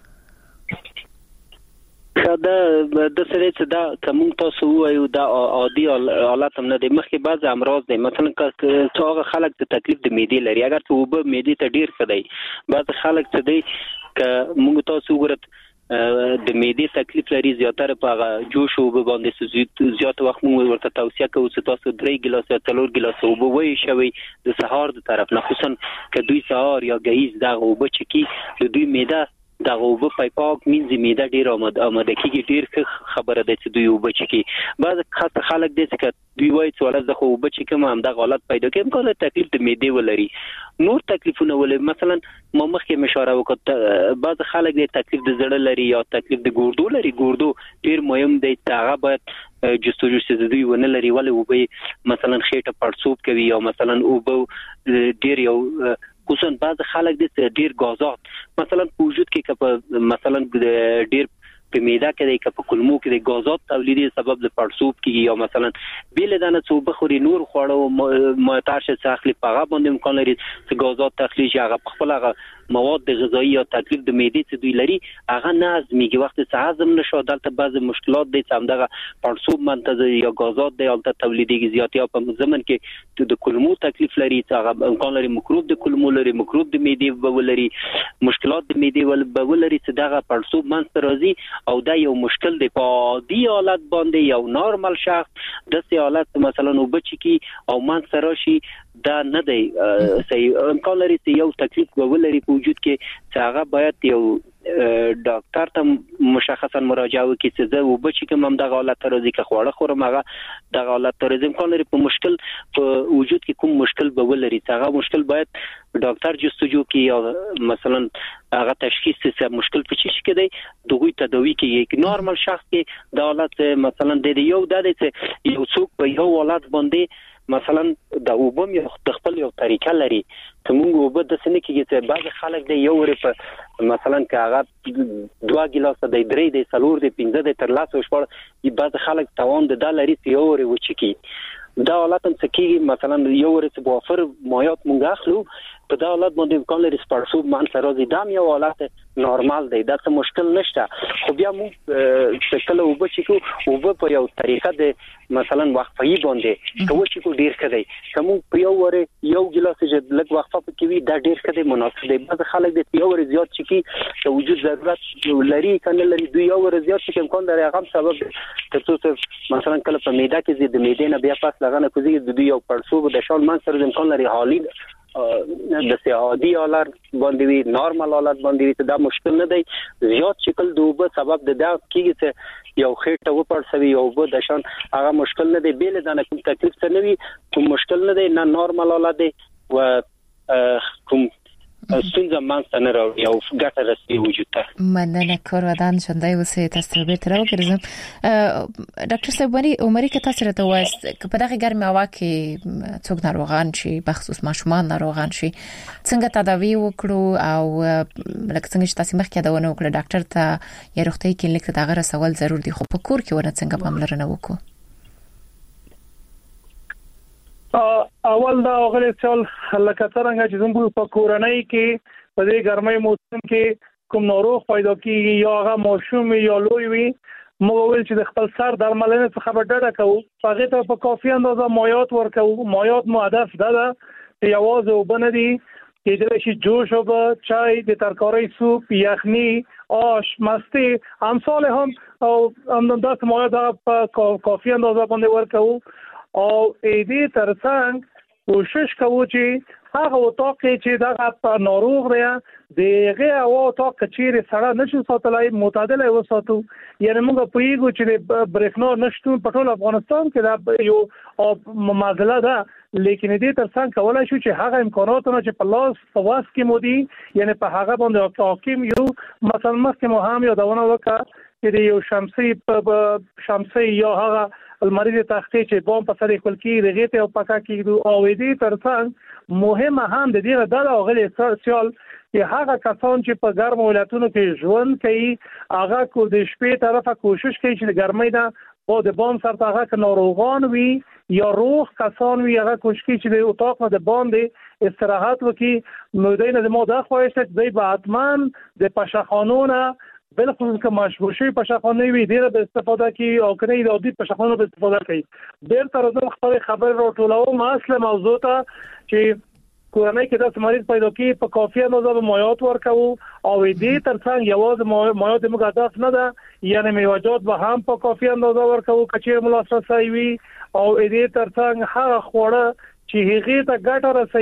دا د سره چې دا کوم تاسو وایو دا عادي حالت هم نه دی مخکې بعض امراض دي مثلا چې هغه خلک د تکلیف د معدې لري اگر ته وب معدې ته ډیر ښه دی بعض خلک چې دی ک موږ تاسو وګورئ د معدې تکلیف لري زیاتره په جوش او باندې زیات وخت موږ ورته توصیه کوو چې تاسو 3 ګلاس یا 4 ګلاس وب وای شوي د سهار د طرف نه خصوصا ک دوی سهار یا ګهیز دا وب چکی د دوی معده دا وب پاک مینځي میده ډیر آماده کیږي. ډیر خبره ده چې دوی وب چکی بعض خلک دې چې دوی وایي چې ولې زه خو وب چکم هم دا غلط پیدا کوم کله تکلیف د میده ولري نور تکلیفونه ولې مثلا ما مخکې مشوره وکړه بعض خلک دې تکلیف د زړه لري یا تکلیف د ګوردو لري. ګوردو ډیر مهم دی هغه باید جستجو چې دوی ونه لري ولې وب مثلا خېټه پړسوب کوي یا مثلا وب ډیر یو خصوصا بعض خلک د ډیر غازات مثلا په وجود کې مثلا ډیر په میده کې د کپ کلمو کې د غازات تولیدي سبب د پړسوب کیږي یا مثلا بیل دانه څو بخوري نور خوړو ماتارشه څخلی پغه باندې امکان لري چې غازات تخلیج هغه خپل هغه مواد غذایی یا تکلیف د معدې څخه دوی لري هغه نازميږي وخت څه هضم نشو دلته بعض مشکلات دي چې همدغه پړسوب منتظر یا غازات دی البته تولیدي زیاتیا په زمن کې د کلمو تکلیف لري چې هغه امکان لري مکروب د کلمو لري مکروب د معدې ولري مشکلات د معدې ولري چې دغه پړسوب منځ راځي او دا یو مشکل دی په عادي حالت باندې یو نورمال شخص د سي حالت مثلا وبچ کی او منځ راشي دا نه دی صحیح امکان لري چې یو تکلیف ولري په وجود کې چې هغه باید یو ډاکټر ته مشخصا مراجعه وکړي چې زه وبچ کوم هم د حالت راځي که خوړه خورم هغه د حالت راځي امکان لري په مشکل په وجود کې کوم مشکل به ولري هغه مشکل باید ډاکټر جستجو کوي یا مثلا هغه تشخیص چې مشکل په چی کې دی دغه تداوی کې نورمال شخص کې د حالت مثلا د یو چې یو څوک په یو حالت باندې مثلا د وبم یو خپل یو طریقه لري ته موږ وب د سنې کې چې بعض خلک د یو ور په مثلا کاغه 2 ګلاس د 3 د 4 د 15 د تر لاسو شپږ بعض خلک توان د دلاري یو ور وچکی دا حالت هم سکیږي مثلا یو ور چې بوفر مایات مونږ اخلو په دا حالت باندې امکان لري سپارسوب مان سره دي دام یو حالت نورمال دی دا څه مشکل نشته خو بیا موږ شکل وب چې وب په یو طریقه د مثلا وقفه باندې کوم چې کو ډیر کړي کوم په یو ور یو ګلاس چې لږ وقفه کوي دا ډیر کړي مناسب دی بعض خلک د یو ور زیات چې کی وجود ضرورت لري کنه لري دوی یو ور زیات چې امکان لري هغه سبب ترڅو مثلا کله په میده کې د میده نه بیا پاس لغنه کوزي د دوی یو پړسوب د شال مان سره امکان لري حالي د سیادي حالت باندې وی نورمال حالت باندې دا مشکل نه دی زیات شکل دوبه سبب د دا کیږي چې یو خېټه و پړسوي یو به د شان هغه مشکل نه دی بیل دانه کوم تکلیف څه نه وي کوم مشکل نه دی نه نورمال حالت دی و کوم ستونزه مانسته نه راوړي او ګټه رسي وجود ته مننه کورودان شندای وسه تاسو به تر وګرځم ډاکټر صاحب عمرې که تاسو راته وایست په دغه ګرمه هوا کې څوک ناروغان شي بخصوص ماشومان ناروغان شي څنګه تداوی وکړو او لکه څنګه چې تاسو مخکې دا ونه وکړه ډاکټر ته یا روغتي کلینیک ته دغه سوال ضرور دي خو په کور کې ونه څنګه پاملرنه وکړو اول دا غلې سوال لکه څنګه چې زموږ په کورنۍ کې په دې ګرمۍ موسم کې کوم ناروغ پیدا کیږي یا هغه ماشوم یا لوی وي موږ ول چې د خپل سر درملنه څخه به ډډه کوو هغه ته په کافي اندازه مایعات ورکوو مایعات مو هدف ده یوازې وبندي چې د شي جوش او چای د ترکاري سوپ یخني آش مستی امثال هم او اندازه مایعات په کافي اندازه باندې ورکوو او دې ترڅنګ کوشش کوو چې هغه وطاق چې دا ناروغ دی دغه وطاق چې سره نشو ساتلای معتدل وساتو یعنی موږ په یو چې برېښنا نشته په ټول افغانستان کې دا یو معادله ده لیکن دې ترڅنګ کولای شو چې هغه امکاناتونه چې په لاس فواس کې مودي یعنی په هغه باندې حاکم یو مثلا مخکې مو هم یادونه وکړه چې یو شمسي یا هغه المریض تختی چې بوم په سر خپل کې رغیته او پکا کېدو او دې ترڅنګ مهمه هم د دې د غلې سوال چې هغه کسان چې په ګرم ولایتونو کې ژوند کوي هغه کو د شپې طرفه کوشش کوي چې د ګرمۍ نه او د بام سره هغه ناروغان وي یا روغ کسان وي هغه کوشش کوي چې د اتاق نه د باندې استراحت وکړي نو دینه د موده خواهش دی به حتما د پشخانونه بلخصوص که مشهور شوی پشخانه وي ډیره به استفاده کوي او کنه د عادي پشخانه به استفاده کوي ډیر تر اوسه خپل خبر راټولوم اصله موضوع ته چې کورنۍ کې د مریض پیدا کی په کافي اندازه به مایعات ورکوو او دې ترڅنګ یوازې مایعات موږ هدف نه ده یعنی میوه‌جات به هم په کافي اندازه ورکوو کچې ملاسرسي وي او دې ترڅنګ هغه خوړه چې هغه ته ګټه رسي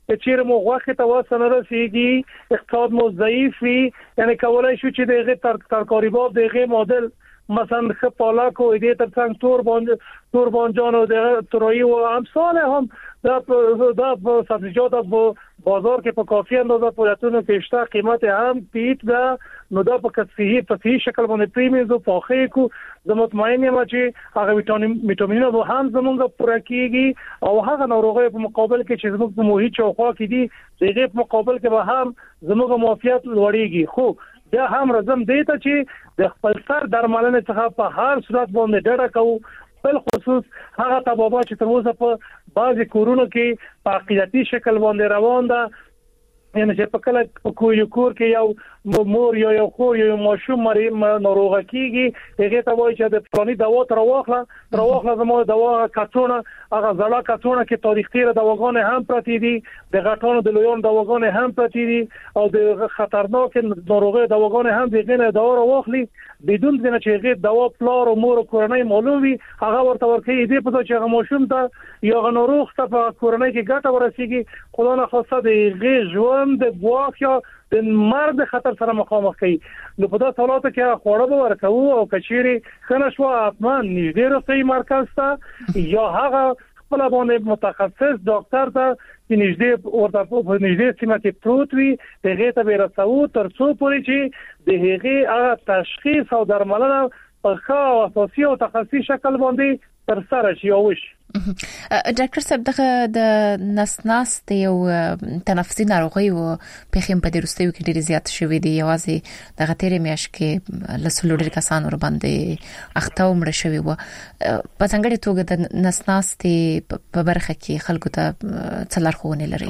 چې مو غوښه ته وسنه رسیږي اقتصاد مو ضعیف وي یعنی کولای شو چې دغه ترکاریباب دغه مدل مثلا خپالاکو دې ترڅنګ تور بانجان او د تروي او امثال هم دا سبزیجات په بازار کې په کافي اندازه پورتونه کېشته قیمت هم پیټ دا نو دا په صحیح شکل باندې پریمیز او پاخه کو زه مطمئن یم چې هغه وټامینونه به هم زمونږ پوره کیږي او هغه ناروغي په مقابل کې چې زموږ په محیط شاوخوا کې دي دغه په مقابل کې به هم زموږ معافیت لوړیږي خو بیا هم رزم دی ته چې د خپل سر درملنه څخه په هر صورت باندې ډډه کوو بل خصوص هغه تبابا چې تر اوسه په بعضي کورونو کې په عقیدتي شکل باندې روان ده یعنی چې په کله کوی کور کې یو مور یو خور یو ماشوم ناروغه کیږي هغه ته وایي چې د فلاني دوا تر واخله زموږ دوا کڅونه هغه زړه کڅونه کې تاریخ تیر دواګان هم پرتی دي د غټانو د لویان دواګان هم پرتی دي او د خطرناک ناروغي دواګان هم دغه دوا واخلي بدون ځنه چې هغه دوا پلار او مور کورنۍ معلوم وي هغه ورته ورکړي دې په چې هغه ماشوم ته یو ناروغ ته په کورنۍ کې ګټه ورسیږي خدای نه خواسته د ژوند د ګواخ یا د مرګ خطر سره مخامخ کوي نو په داسې حالاتو کې خوړه به ورکوو او کچيري خنه شو اطمان نږدې روغتي مرکز ته یا هغه خپل باندې متخصص ډاکټر ته چې نږدې ورته په نږدې سیمه کې پروت وي هغه ته به رسو تر څو پورې چې د هغه تشخیص او درملنه په ښه او اساسي او تخصصي شکل باندې تر سره شي او وش ډاکټر صاحب دغه د نسناست یو تنفسي ناروغي او پخیم په دروستیو کې ډیر زیات شوې دي یوازې دغه تیرې میاش کې لسلو ډیر کسان ور باندې اخته ومړ شوی و په څنګه توګه د نسناست په برخه کې خلکو ته څلار خوونه لري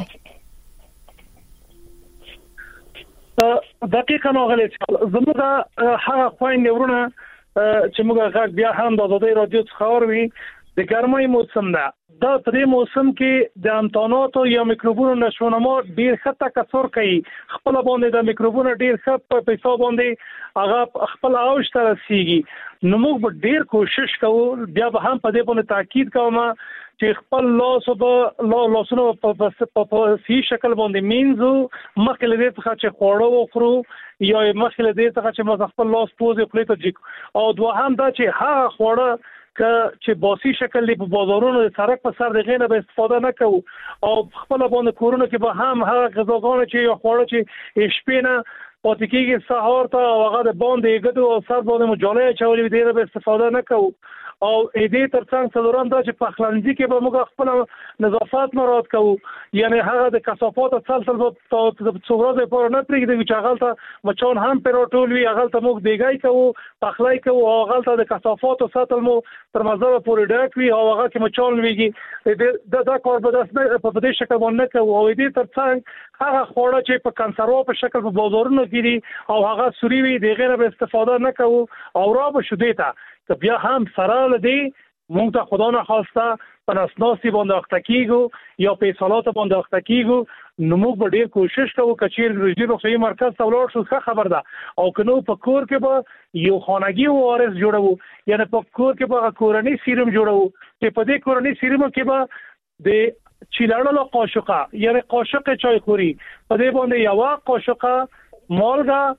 دقیقاً غلط زموږ هغه خويندې ورونه چې موږ غږ بیا هم د آزادۍ رادیو څخه اوروي د ګرمۍ موسم ده دا په دې موسم کې د امتحاناتو یا میکروبونو نشونما ډیر خطه کثر کوي خپل باندې د میکروبونو ډیر خط په پیسو باندې هغه خپل اوج ته رسیږي نو موږ ډیر کوشش کوو بیا به هم په دې باندې تاکید کوم چې خپل لاسونه په صحیح شکل باندې مینځو مخکې له دې څخه چې خوړو وخورو یا مخکې له دې څخه چې موږ خپل لاس پوزې خپل ته جګ او دوهم دا چې هغه خوړه چې باسي شکل په بازارونو د سرک په سر دغه نه به استفاده نه کوو او خپل باندې کورونه کې به هم هغه غذاګانې چې یو خوړه چې شپې نه پاتې کېږي سهار ته هغه د باندې ګډو او سر باندې مجالې چولې دې به استفاده نه کوو او دې ترڅنګ څلورم دا چې په خلنځي کې به موږ خپل نظافت مراعات کوو یعنی هغه د کثافات تسلسل په څومره په نه پرېږدي چې هغه ته مچان هم پروټول وي هغه ته موږ دیګای کوو پخلای کوو هغه ته د کثافات ساتل مو تر مزه پورې ډک وي او هغه کې مچان ویږي دا کار به په دې شکل باندې کوو او دې ترڅنګ هغه خوړه چې په کنسرو په شکل په بازارونو کې دي او هغه سوري وي دغه نه استفاده نه کوو او را به شو دیتا که بیا هم سره لدی مونږ ته خدا نه خواسته په نسناسي باندې اخته کیږو یا په صلات باندې اخته کیږو نو موږ به ډیر کوشش کوو کچیر روزي روغتي مرکز ته ولاړ شو ښه خبر ده او کنو په کور کې به یو خانګي وارث جوړو یعنی په کور کې به کورنۍ سیروم جوړو چې په دې کورنۍ سیروم کې به د چیلړلو قاشقه یعنی قاشق چای خوري په دې باندې یو قاشقه مالګه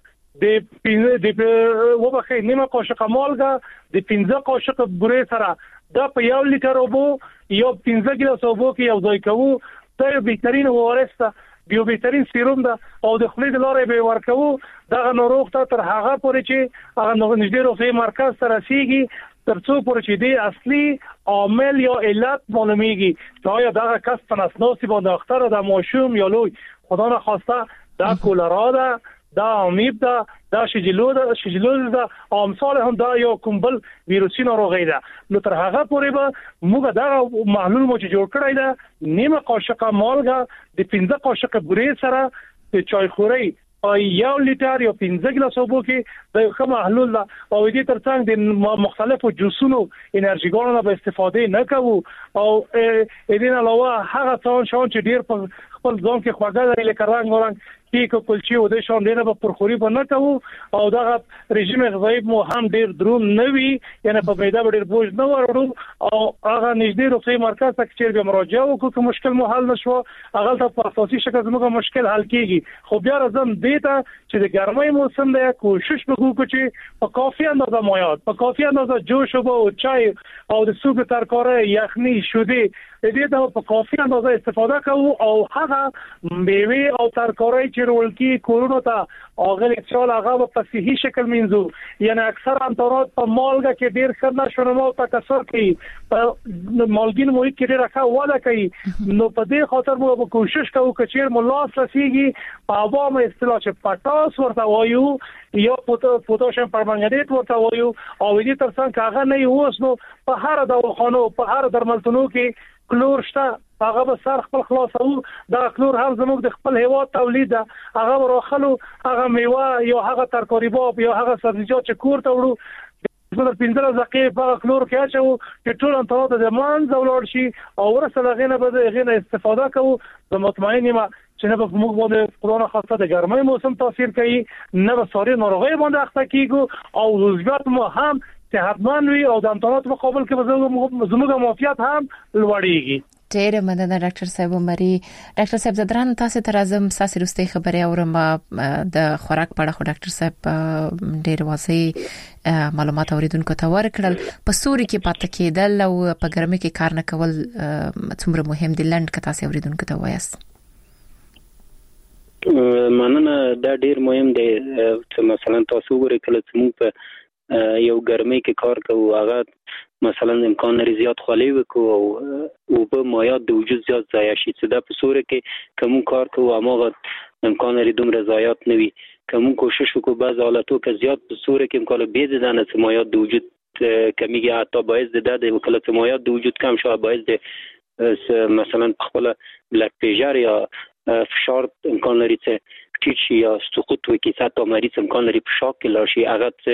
د وبخې نیمه قاشقه مالګه د 15 قاشق بورې سره دا په 1 لیټر اوبو یو 15 ګیلاس اوبو کې یو ځای کوو دا یو بهترین وارث ده یو بهترین سیروم ده او د خپل د لارې به ورکوو دا ناروغ ته تر هغه پورې چې هغه نږدې روغتي مرکز ته رسیږي تر څو پورې چې دی اصلي عامل یا علت معلومیږي چې آیا دا کس په نسناسي باندې اختر د ماشوم یا لوی خدا نه خواسته دا کولرا ده دا امیب دا شجلوز دا او امثال هم دا یو کومبل ویروسي ناروغي ده نو تر هغه پورې به موږ دا محلول مو چې جوړ کړی دا نیمه قاشقه مالګه د 15 قاشق بورې سره د چای خوري او 1 لیټر یا 15 ګیلاس اوبو کې د کوم محلول ده او دې ترڅنګ د مختلفو جوسونو انرژيګانو به استفاده نه کوو او دې نه علاوه هغه څون چې ډیر په خپل ځان کې خواږه لري لکه رنگ کیک او کلچې او د شان ډیره په پرخوري په نه کوو او دا رژیم غذایی مو هم ډیر درون نه وي یعنی په پیدا ډیر بوج نه ورړو او هغه نږدې روغتي مرکز ته چې به مراجعه وکړو که مشکل مو حل نشو هغه ته په اساسي شکل زموږ مشکل حل کیږي خو بیا راځم دیتا چې د ګرمۍ موسم دی کوشش وکړو چې په کافي اندازه مایات په کافي اندازه جوش او چای او د سوپ ترکارې یخني شوده دې ته په کافي اندازه استفاده کوو او هغه میوه او ترکارې چې ورولکی کورونو ته اغل اکچال هغه په صحیح شکل منځو یعنی اکثر انترات په مالګه کې ډیر خرنه شونه په کثر کې په مالګین محیط کې ډیر راخه واده کوي نو په دې خاطر موږ کوشش کوو چې ملاس رسیږي په عوامو اصطلاح چې پټاس ورته وایو یا پوتاشیم پرمنګنیټ ورته وایو او دې ترڅنګ هغه نه اوس نو په هر دواخانو په هر درملتونو کې کلور شته هغه به سر خپل خلاصو دا کلور هم زموږ د خپل هیواد تولید ده هغه ورخلو هغه میوه یا هغه ترکاری باب یا هغه سبزیجات چې کور ته وړو زموږ 15 دقیقې په کلور کې اچو چې ټول انترات د مان زولور شي او ورسره غینه به غینه استفاده کوو زه مطمئن یم چې نه به موږ باندې قرآن خاصه د ګرمۍ موسم تاثیر کوي نه به ساري ناروغي باندې اخته کیږي او روزګار مو هم صحتمند وي او د انترات مقابل کې زموږ معافیت هم لوړیږي ډېر مننه ډاکټر صاحب عمري ډاکټر صاحب زدران تاسو ته راځم ساسي رستي خبري اورم د خوراک په اړه خو ډاکټر صاحب ډېر واضح معلومات اوریدونکو ته ورکړل په سوري کې پاتې کېدل او په ګرمۍ کې کار نه کول څومره مهم دي لند که تاسو اوریدونکو ته وایاست مننه دا ډېر مهم دی چې مثلا تاسو ګورئ کله چې موږ په یو ګرمۍ کې کار کوو هغه مثلا امکان لري زیات خولي وکړو او په مایات د وجود زیات ضایع شي چې دا په سوري کې کوم کار کوو هغه امکان لري دومره ضایعات نه وي کوم کوشش وکړو بعض حالاتو کې زیات په سوري کې امکان به د دانه چې مایات د وجود کمیږي حتی باعث د وکړه چې مایات د وجود کم شوه باعث د مثلا خپل بلډ پریشر یا فشار امکان لري چې ټیټ شي یا سقوط وکړي حتی مریض امکان لري په شاک کې لاړ شي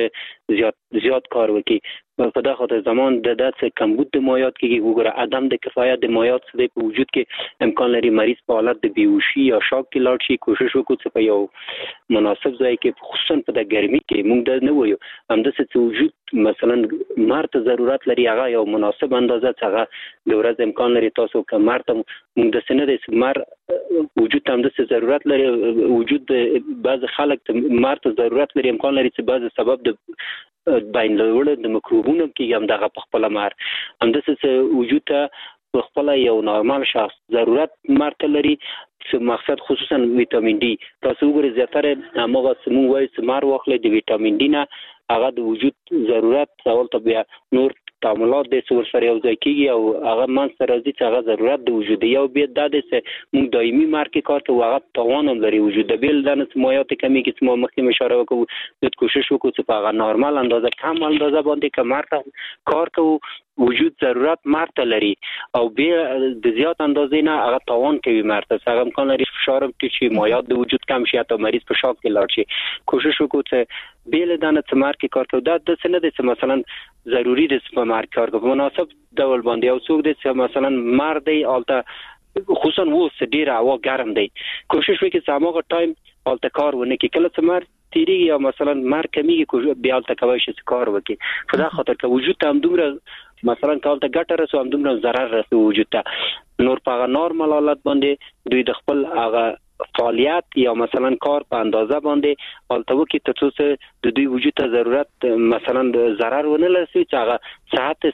هغه زیات کار وکړي په دغه خاطر زمان د داسې کمبود د مایات کې وګوره عدم د کفایت د مایات څخه په وجود کې امکان لري مریض په حالت د بیهوشي یا شاک کې لاړ شي کوشش وکړو چې په یو مناسب ځای کې خصوصا په د ګرمۍ کې موږ د نه وایو همداسې چې وجود مثلا مارته ضرورت لري هغه یو مناسب اندازه څنګه د ورځ امکان لري تاسو که مارته موږ د سینې د مار وجود هم د ضرورت لري وجود بعض خلک مارته ضرورت لري امکان لري چې بعض سبب د باین لوړ د مکروبونو کې هم دغه په خپل مار همداسې وجود ته خپل یو نورمال شخص ضرورت مرته لري چې مقصد خصوصا ویټامین ډي تاسو وګورئ زیاتره هغه سمون وایي چې مار واخلې د ویټامین ډي نه هغه د وجود ضرورت اول ته بیا نور تعاملات د څور سره یو ځای کیږي او هغه من سره راځي چې هغه ضرورت د وجود یو بیا د دې موږ دایمي مارکې کار ته هغه توان لري وجود د بیل د مایات کمی کې چې مخکې اشاره وکړو د کوشش وکړو چې په هغه نورمال اندازه کم اندازه باندې کمر کار کوو وجود ضرورت مرته لري او بیا د زیات اندازې نه هغه توان کوي مرته هغه امکان لري فشار ټیټ شي مایات د وجود کم شي حتی مریض په شاک کې لاړ شي کوشش وکړو چې بیل دانه څمار کې کار کوو دا د څه نه دي چې مثلا ضروری دي چې په مار کار کوو مناسب ډول باندې او څوک دي چې مثلا مار دی البته خصوصا وو ډیر هوا ګرم دی کوشش وکړي چې هغه ټایم البته کار ونه کې کله چې مار تیری یا مثلا مار کمیږي بیا البته کوي چې کار وکړي په دا خاطر کې وجود هم دومره مثلا کالته ګټه رسو هم دومره ضرر رسو وجود ته نور په نورمال حالت باندې دوی د خپل هغه فعالیت یا مثلا کار په اندازه باندې البته کې تاسو د دوی وجود ته ضرورت مثلا ضرر ونه لري چې هغه صحت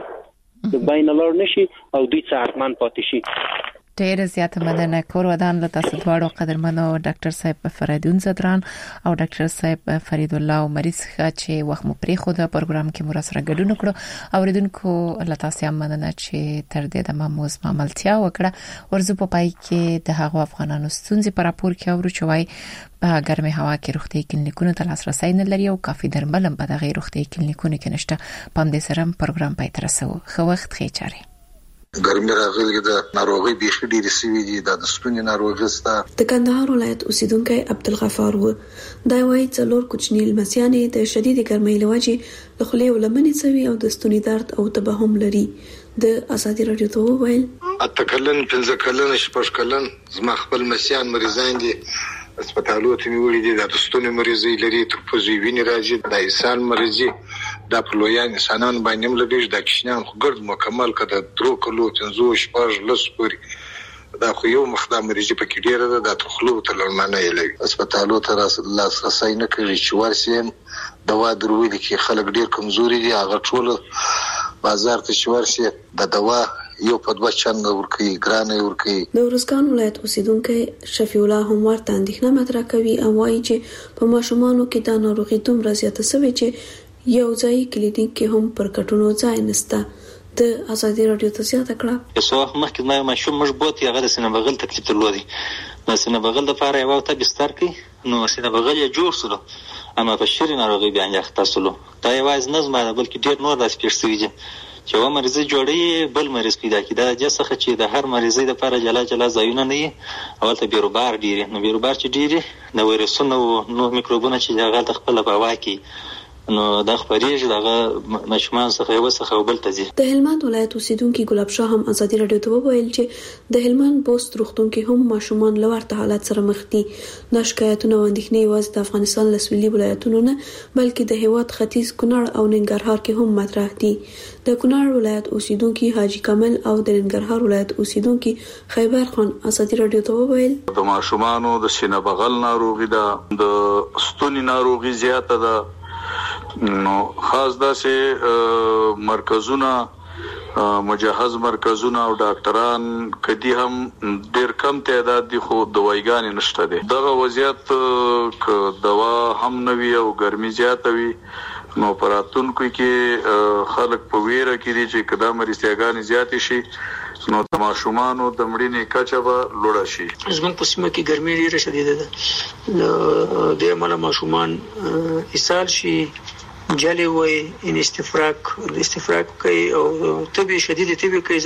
سالم بین لار نشي او دوی صحتمند پاتې شي ډېر زیات مننه کور ودان له تاسو دواړو قدرمنو ډاکټر صاحب فریدون زدران او ډاکټر صاحب فرید الله عمري چې وخت مو پرې خو د پروګرام کې مو سره ګډون کړو اوریدونکو الله تاسو مننه چې تر دې د موضوع عملتیا وکړه ورزو په پای کې د هغو افغانانو ستونزې پر راپور کې اورو چوي په ګرمه هوا کې روغتي کلینیکونو ته لاسرسي نه لري او کافي درمل هم په دغه روغتي کلینیکونو کې نشته پام دې سره پروګرام پای تر رسو خو وخت خې چاري ګرمي راغلي د ناروغي بيخي ډېرې سوي دي د ستوني ناروغي ستا د کندهار ولایت اوسیدونکو عبدالغفار و دا وایي چې لور کوچنی لمسیانې د شدید ګرمۍ لوجې د خولې ولمنې سوي او د ستوني درد او تبهم لري د ازادي رادیو ته وویل اتکلن 15 کلن شپږ کلن زما خپل مسیان مریضان دي هسپتالو ته وړي دي د ستوني مریضي لري تر پوزي ویني راځي د انسان مریضي د پرلویان انسانان باندې ملګری د کښنان خو ګرد مکمل کده درو کلو تنزو شپږ لس پوري دا خو یو مخدا مریضي پکې ډیره ده د تخلو ته لړمانه یې هسپتالو ته لاسرسي نه کوي چې ورسیم دوا دروي دي کې خلک ډیر کمزوري دي هغه ټول بازار ته شورسي د دوا یو په دوه چند ورکی ګرانه ورکی. د ورسکان ولایت اوسیدونکو شفیع الله هم ورته اندېښنه مطرح کوي او وایي چې په ماشومانو کې د ناروغي دومره زیاته شوې چې یو ځای کلینیک کې هم پر کټونو ځای نشته. د ازادي رادیو ته زیاته کړه یو وخت مخکې ما ماشوم مش بوت هغه د سینه بغل تکلیف درلودي نو سینه بغل د لپاره یو ته بستر کې نو سینه بغل یې جوړ سره اما په شری ناروغي بیا نه خاصلو دا یوازې نظم نه بلکې ډیر نور داس پیښ دي چې و مریض جوړي بل مریض پیدا کیدا جسخه چې د هر مریض لپاره جلا جلا ځایونه نه اول ته بیروبار ډیری نو بیروبار چې ډیری نو ویروسونه نو میکروبونه چې هغه د خپل په هوا کې نو د خبرېږي دغه مشمان څخه یو څخه بل ته ځي. د هلمند ولایت اوسیدونکو ګلاب شاه هم ازادي رادیو ته وویل چې د هلمند پوسټ روغتون کې هم ماشومان لورته حالت سره مخ دي. دا شکایتونه وندښنې یوازې د افغانستان لسویلي ولایتونو نه بلکې د هیواد ختیځ کونړ او ننګرهار کې هم مطرح دي. د کونړ ولایت اوسیدونکو حاجی کامل او د ننګرهار ولایت اوسیدونکو خیبر خان ازادي رادیو ته وویل د ماشومانو د سینه بغل ناروغي ده د ستوني ناروغي زیاته ده نو خاص داسې مرکزونه مجهز مرکزونه او ډاکټران کدي هم ډیر کم تعداد دي خو دوايګان نشته دي دغه وضعیت ک دوا هم نوي او ګرمي زیاته وي نو پراتونکو کې خلک په ویره کې دي چې کدا مریضیاګان زیات شي نو د ماشومانو د مړینې کچه به لوړه شي. زموږ په سیمه کې ګرمي ډیره شدیده ده د عمل ماشومان اسهال شي جلي وي ان استفراغ کوي او طبي شدید طبي کوي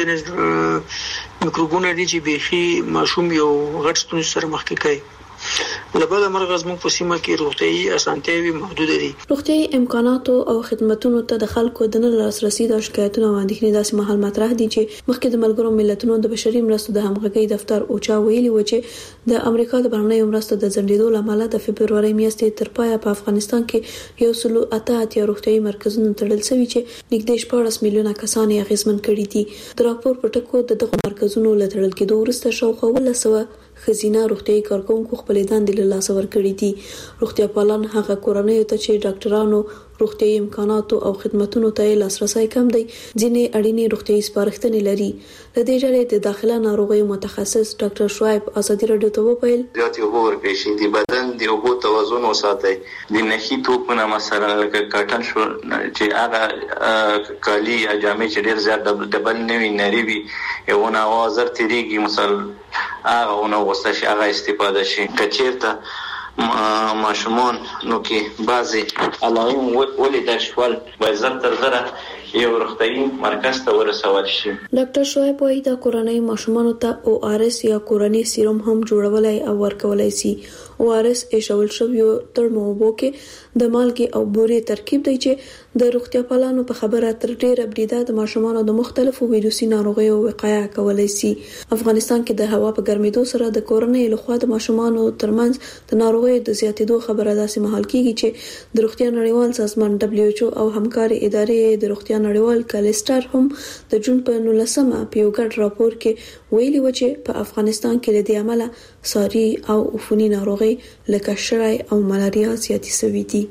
ځنه میکروبونه دي چې بيخي ماشوم یو غټ ستونزه سره مخ کې کوي. لبل مرغز مو په سیمه کې روغتيایي اسانتیاوي محدود دي. روغتيایي امکاناتو او خدماتو ته د خلکو د نه لاسرسي د شکایتونو باندې داسې محل مطرح دي چې مخکې د ملګرو ملتونو د بشري مرستو د همغږي دفتر اوچا ویلي و چې د امریکا د بهرنیو مرستو د ځنډېدو لامل د فبرवरी میاشتې تر پایه په افغانستان کې یو سلو اته روغتيایي مرکزونه تړل شوي چې نږدې 14 میلیونه کسان یې اغیزمن کړي دي. د راپور په ټکو دغه مرکزونو لټړل کېدو وروسته شاوخوا 100 خزینه روغتيایي کارکونکو خپل دندې له لاسه ورکړي دي. روغتیا پالان هغه کورنۍ ته چې ډاکټرانو روغتيایي امکاناتو او خدماتو ته لاسرسي کم دی ځینې اړینې روغتيایي سپارښتنې لري. د دې ډلې د داخله ناروغیو متخصص ډاکټر شعیب ازادي رادیو ته وویل زیات اوبه ورکړئ د بدن د اوبو توازن وساتئ د نخي توپونه مثلا لکه کاټن شو چې هغه کالی یا جامې چې ډیر زیات ډبل نه وي نری وي یو نه وازر تیریږي مثلا هغه نو وسته شي هغه استفاده شي کچیرته ماشومان نو کې بعضي علائم ولید شوال وزن تر زره یو روغتيایي مرکز ته ورسول شي. ډاکټر شعیب وايي دا کورنۍ ماشومانو ته ORS یا کورنۍ سیروم هم جوړولای او ورکولای شي. ORS ایشول شویو ترموبو کې د مالګي او بورې ترکیب دی چې د روغتیا پالانو په خبره تر ډیره بریده د ماشومانو د مختلفو ویروسي ناروغیو وقایه کولای شي. افغانستان کې د هوا په ګرمېدو سره د کورنۍ لخوا د ماشومانو ترمنځ د ناروغیو د زیاتېدو خبره داسې مهال کیږي چې د روغتیا نړیوال سازمان WHO او همکاري ادارې د روغتیا نړیوال کلستر هم د جون په 19مه په یو ګډ راپور کې ویلي و چې په افغانستان کې له دې عمله ساري او عفوني ناروغي لکه شړای او ملاریا زیاتې شوې دي.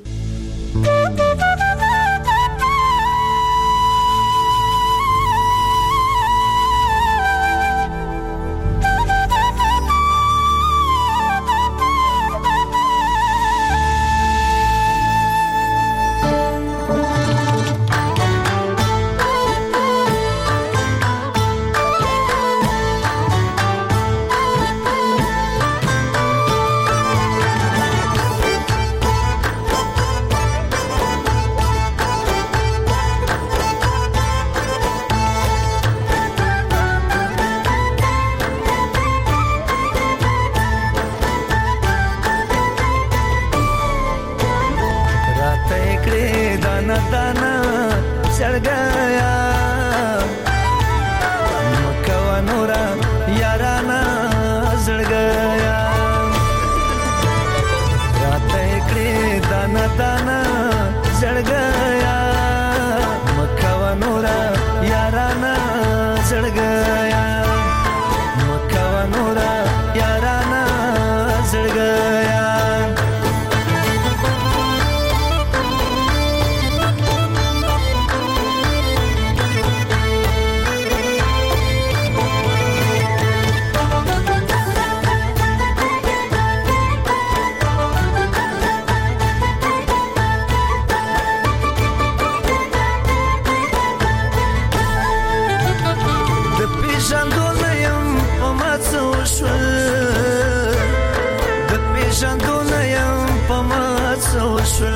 وشل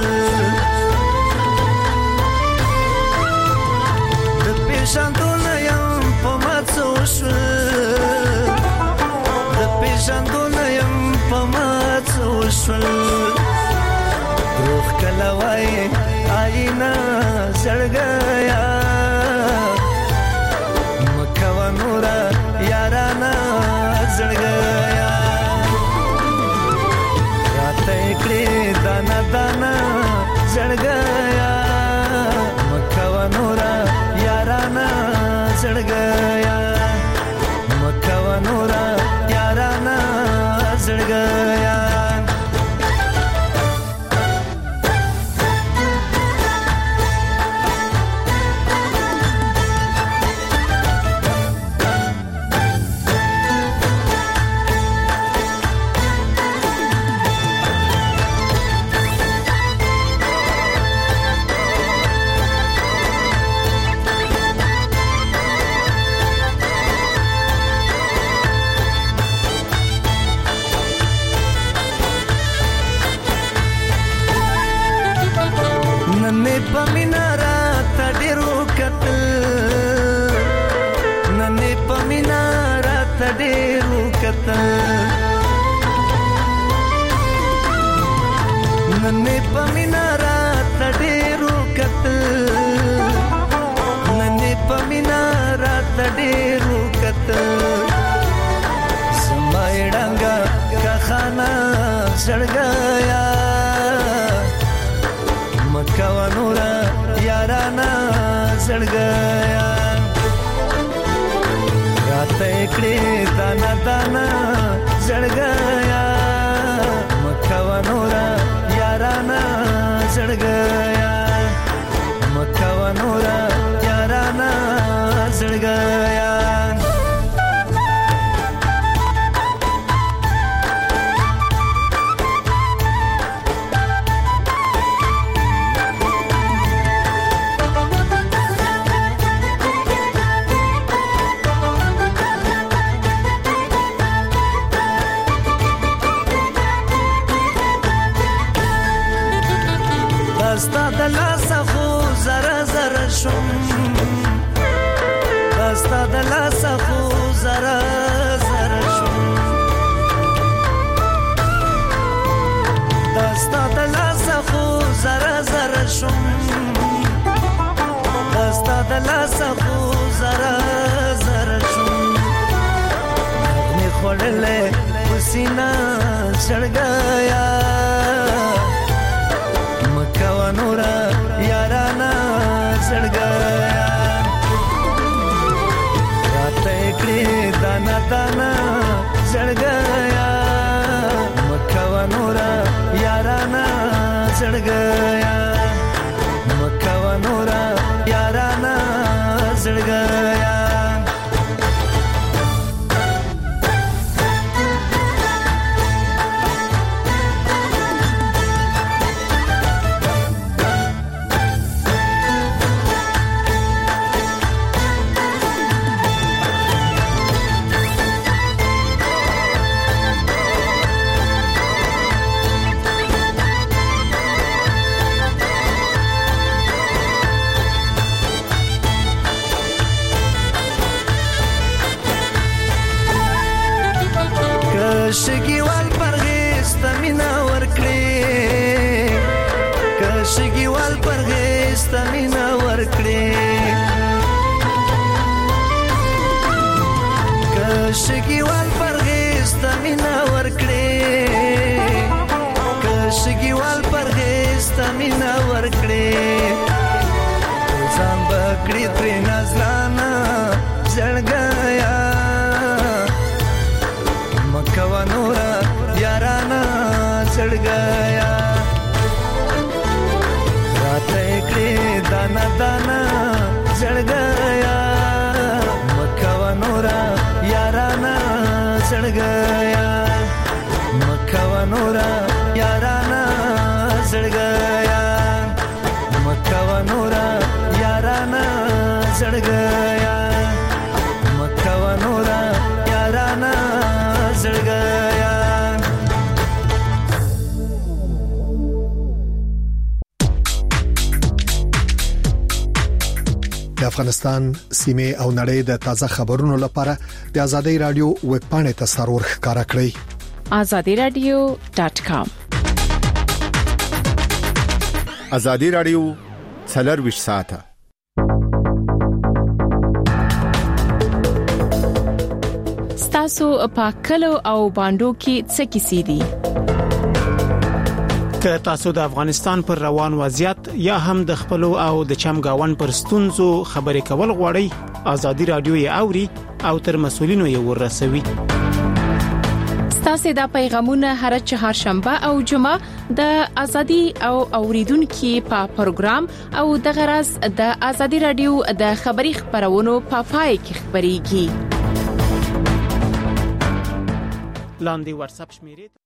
د پیژندونه یم په مات وشل د پیژندونه یم په مات وشل روح کلوای آینا زړګیا مکوا نورا یارانا زړګیا راته کړې دانا دانا زړګیا مکوا نورا یارانا زړګیا مکوا نورا یارانا زړګیا ننې په مینارا تډیرو کتل ننې په مینارا تډیرو کتل ننې په مینارا تډیرو کتل ننې په مینارا تډیرو کتل سمایډنګا کا خانا زړګیا مکوا نورا یارانا زړګیا راته کړې دانا دانا زړګیا مکوا نورا یارانا زړګیا مکوا نورا یارانا زړګیا دستا دلاسه خو زره زره شم دستا دلاسه خو زره زره شم دستا دلاسه خو زره زره شم دستا دلاسه خو زره زره شم نغمې خوړلې حسینا زړګیا مکوا نورا یارانا زړګیا راته کړې دانا دانا زړګیا مکوا نورا یارانا زړګیا مکوا نورا یارانا زړګیا شګیوال پرهیز تمینا ورکړي کشګیوال پرهیز تمینا ورکړي کشګیوال پرهیز تمینا ورکړي کشګیوال پرهیز تمینا ورکړي ځان بکړي ترې نازلانا زړګیا مکوا نورا یارانا زړګیا راته کړې دانا دانا زړګیا مکوا نورا یارانا زړګیا مکوا نورا یارانا زړګیا مکوا نورا یارانا زړګیا مکوا نورا یارانا زړګیا افغانستان، سیمه او نړۍ د تازه خبرونو لپاره د آزادۍ رادیو ویب پاڼې ته سرور ښکارا کړئ. azadiradio.com. آزادۍ رادیو 24 ساعته. تاسو په کلو او باندو کې څه کیسې دي؟ که تاسو د افغانستان پر روان وضعیت یا هم د خپل او د چمګاون پر ستونزو خبرې کول غواړئ، آزادۍ رادیو یې اوري او تر مسولینو یې ورسوي. تاسو د پیغامونه هر چهارشنبه او جمعه د ازادي او اوریدونکو په پروګرام او د غرض د آزادۍ رادیو د خبري خبرونو په پای کې خبريږي. لاندې واتس اپ شمیرې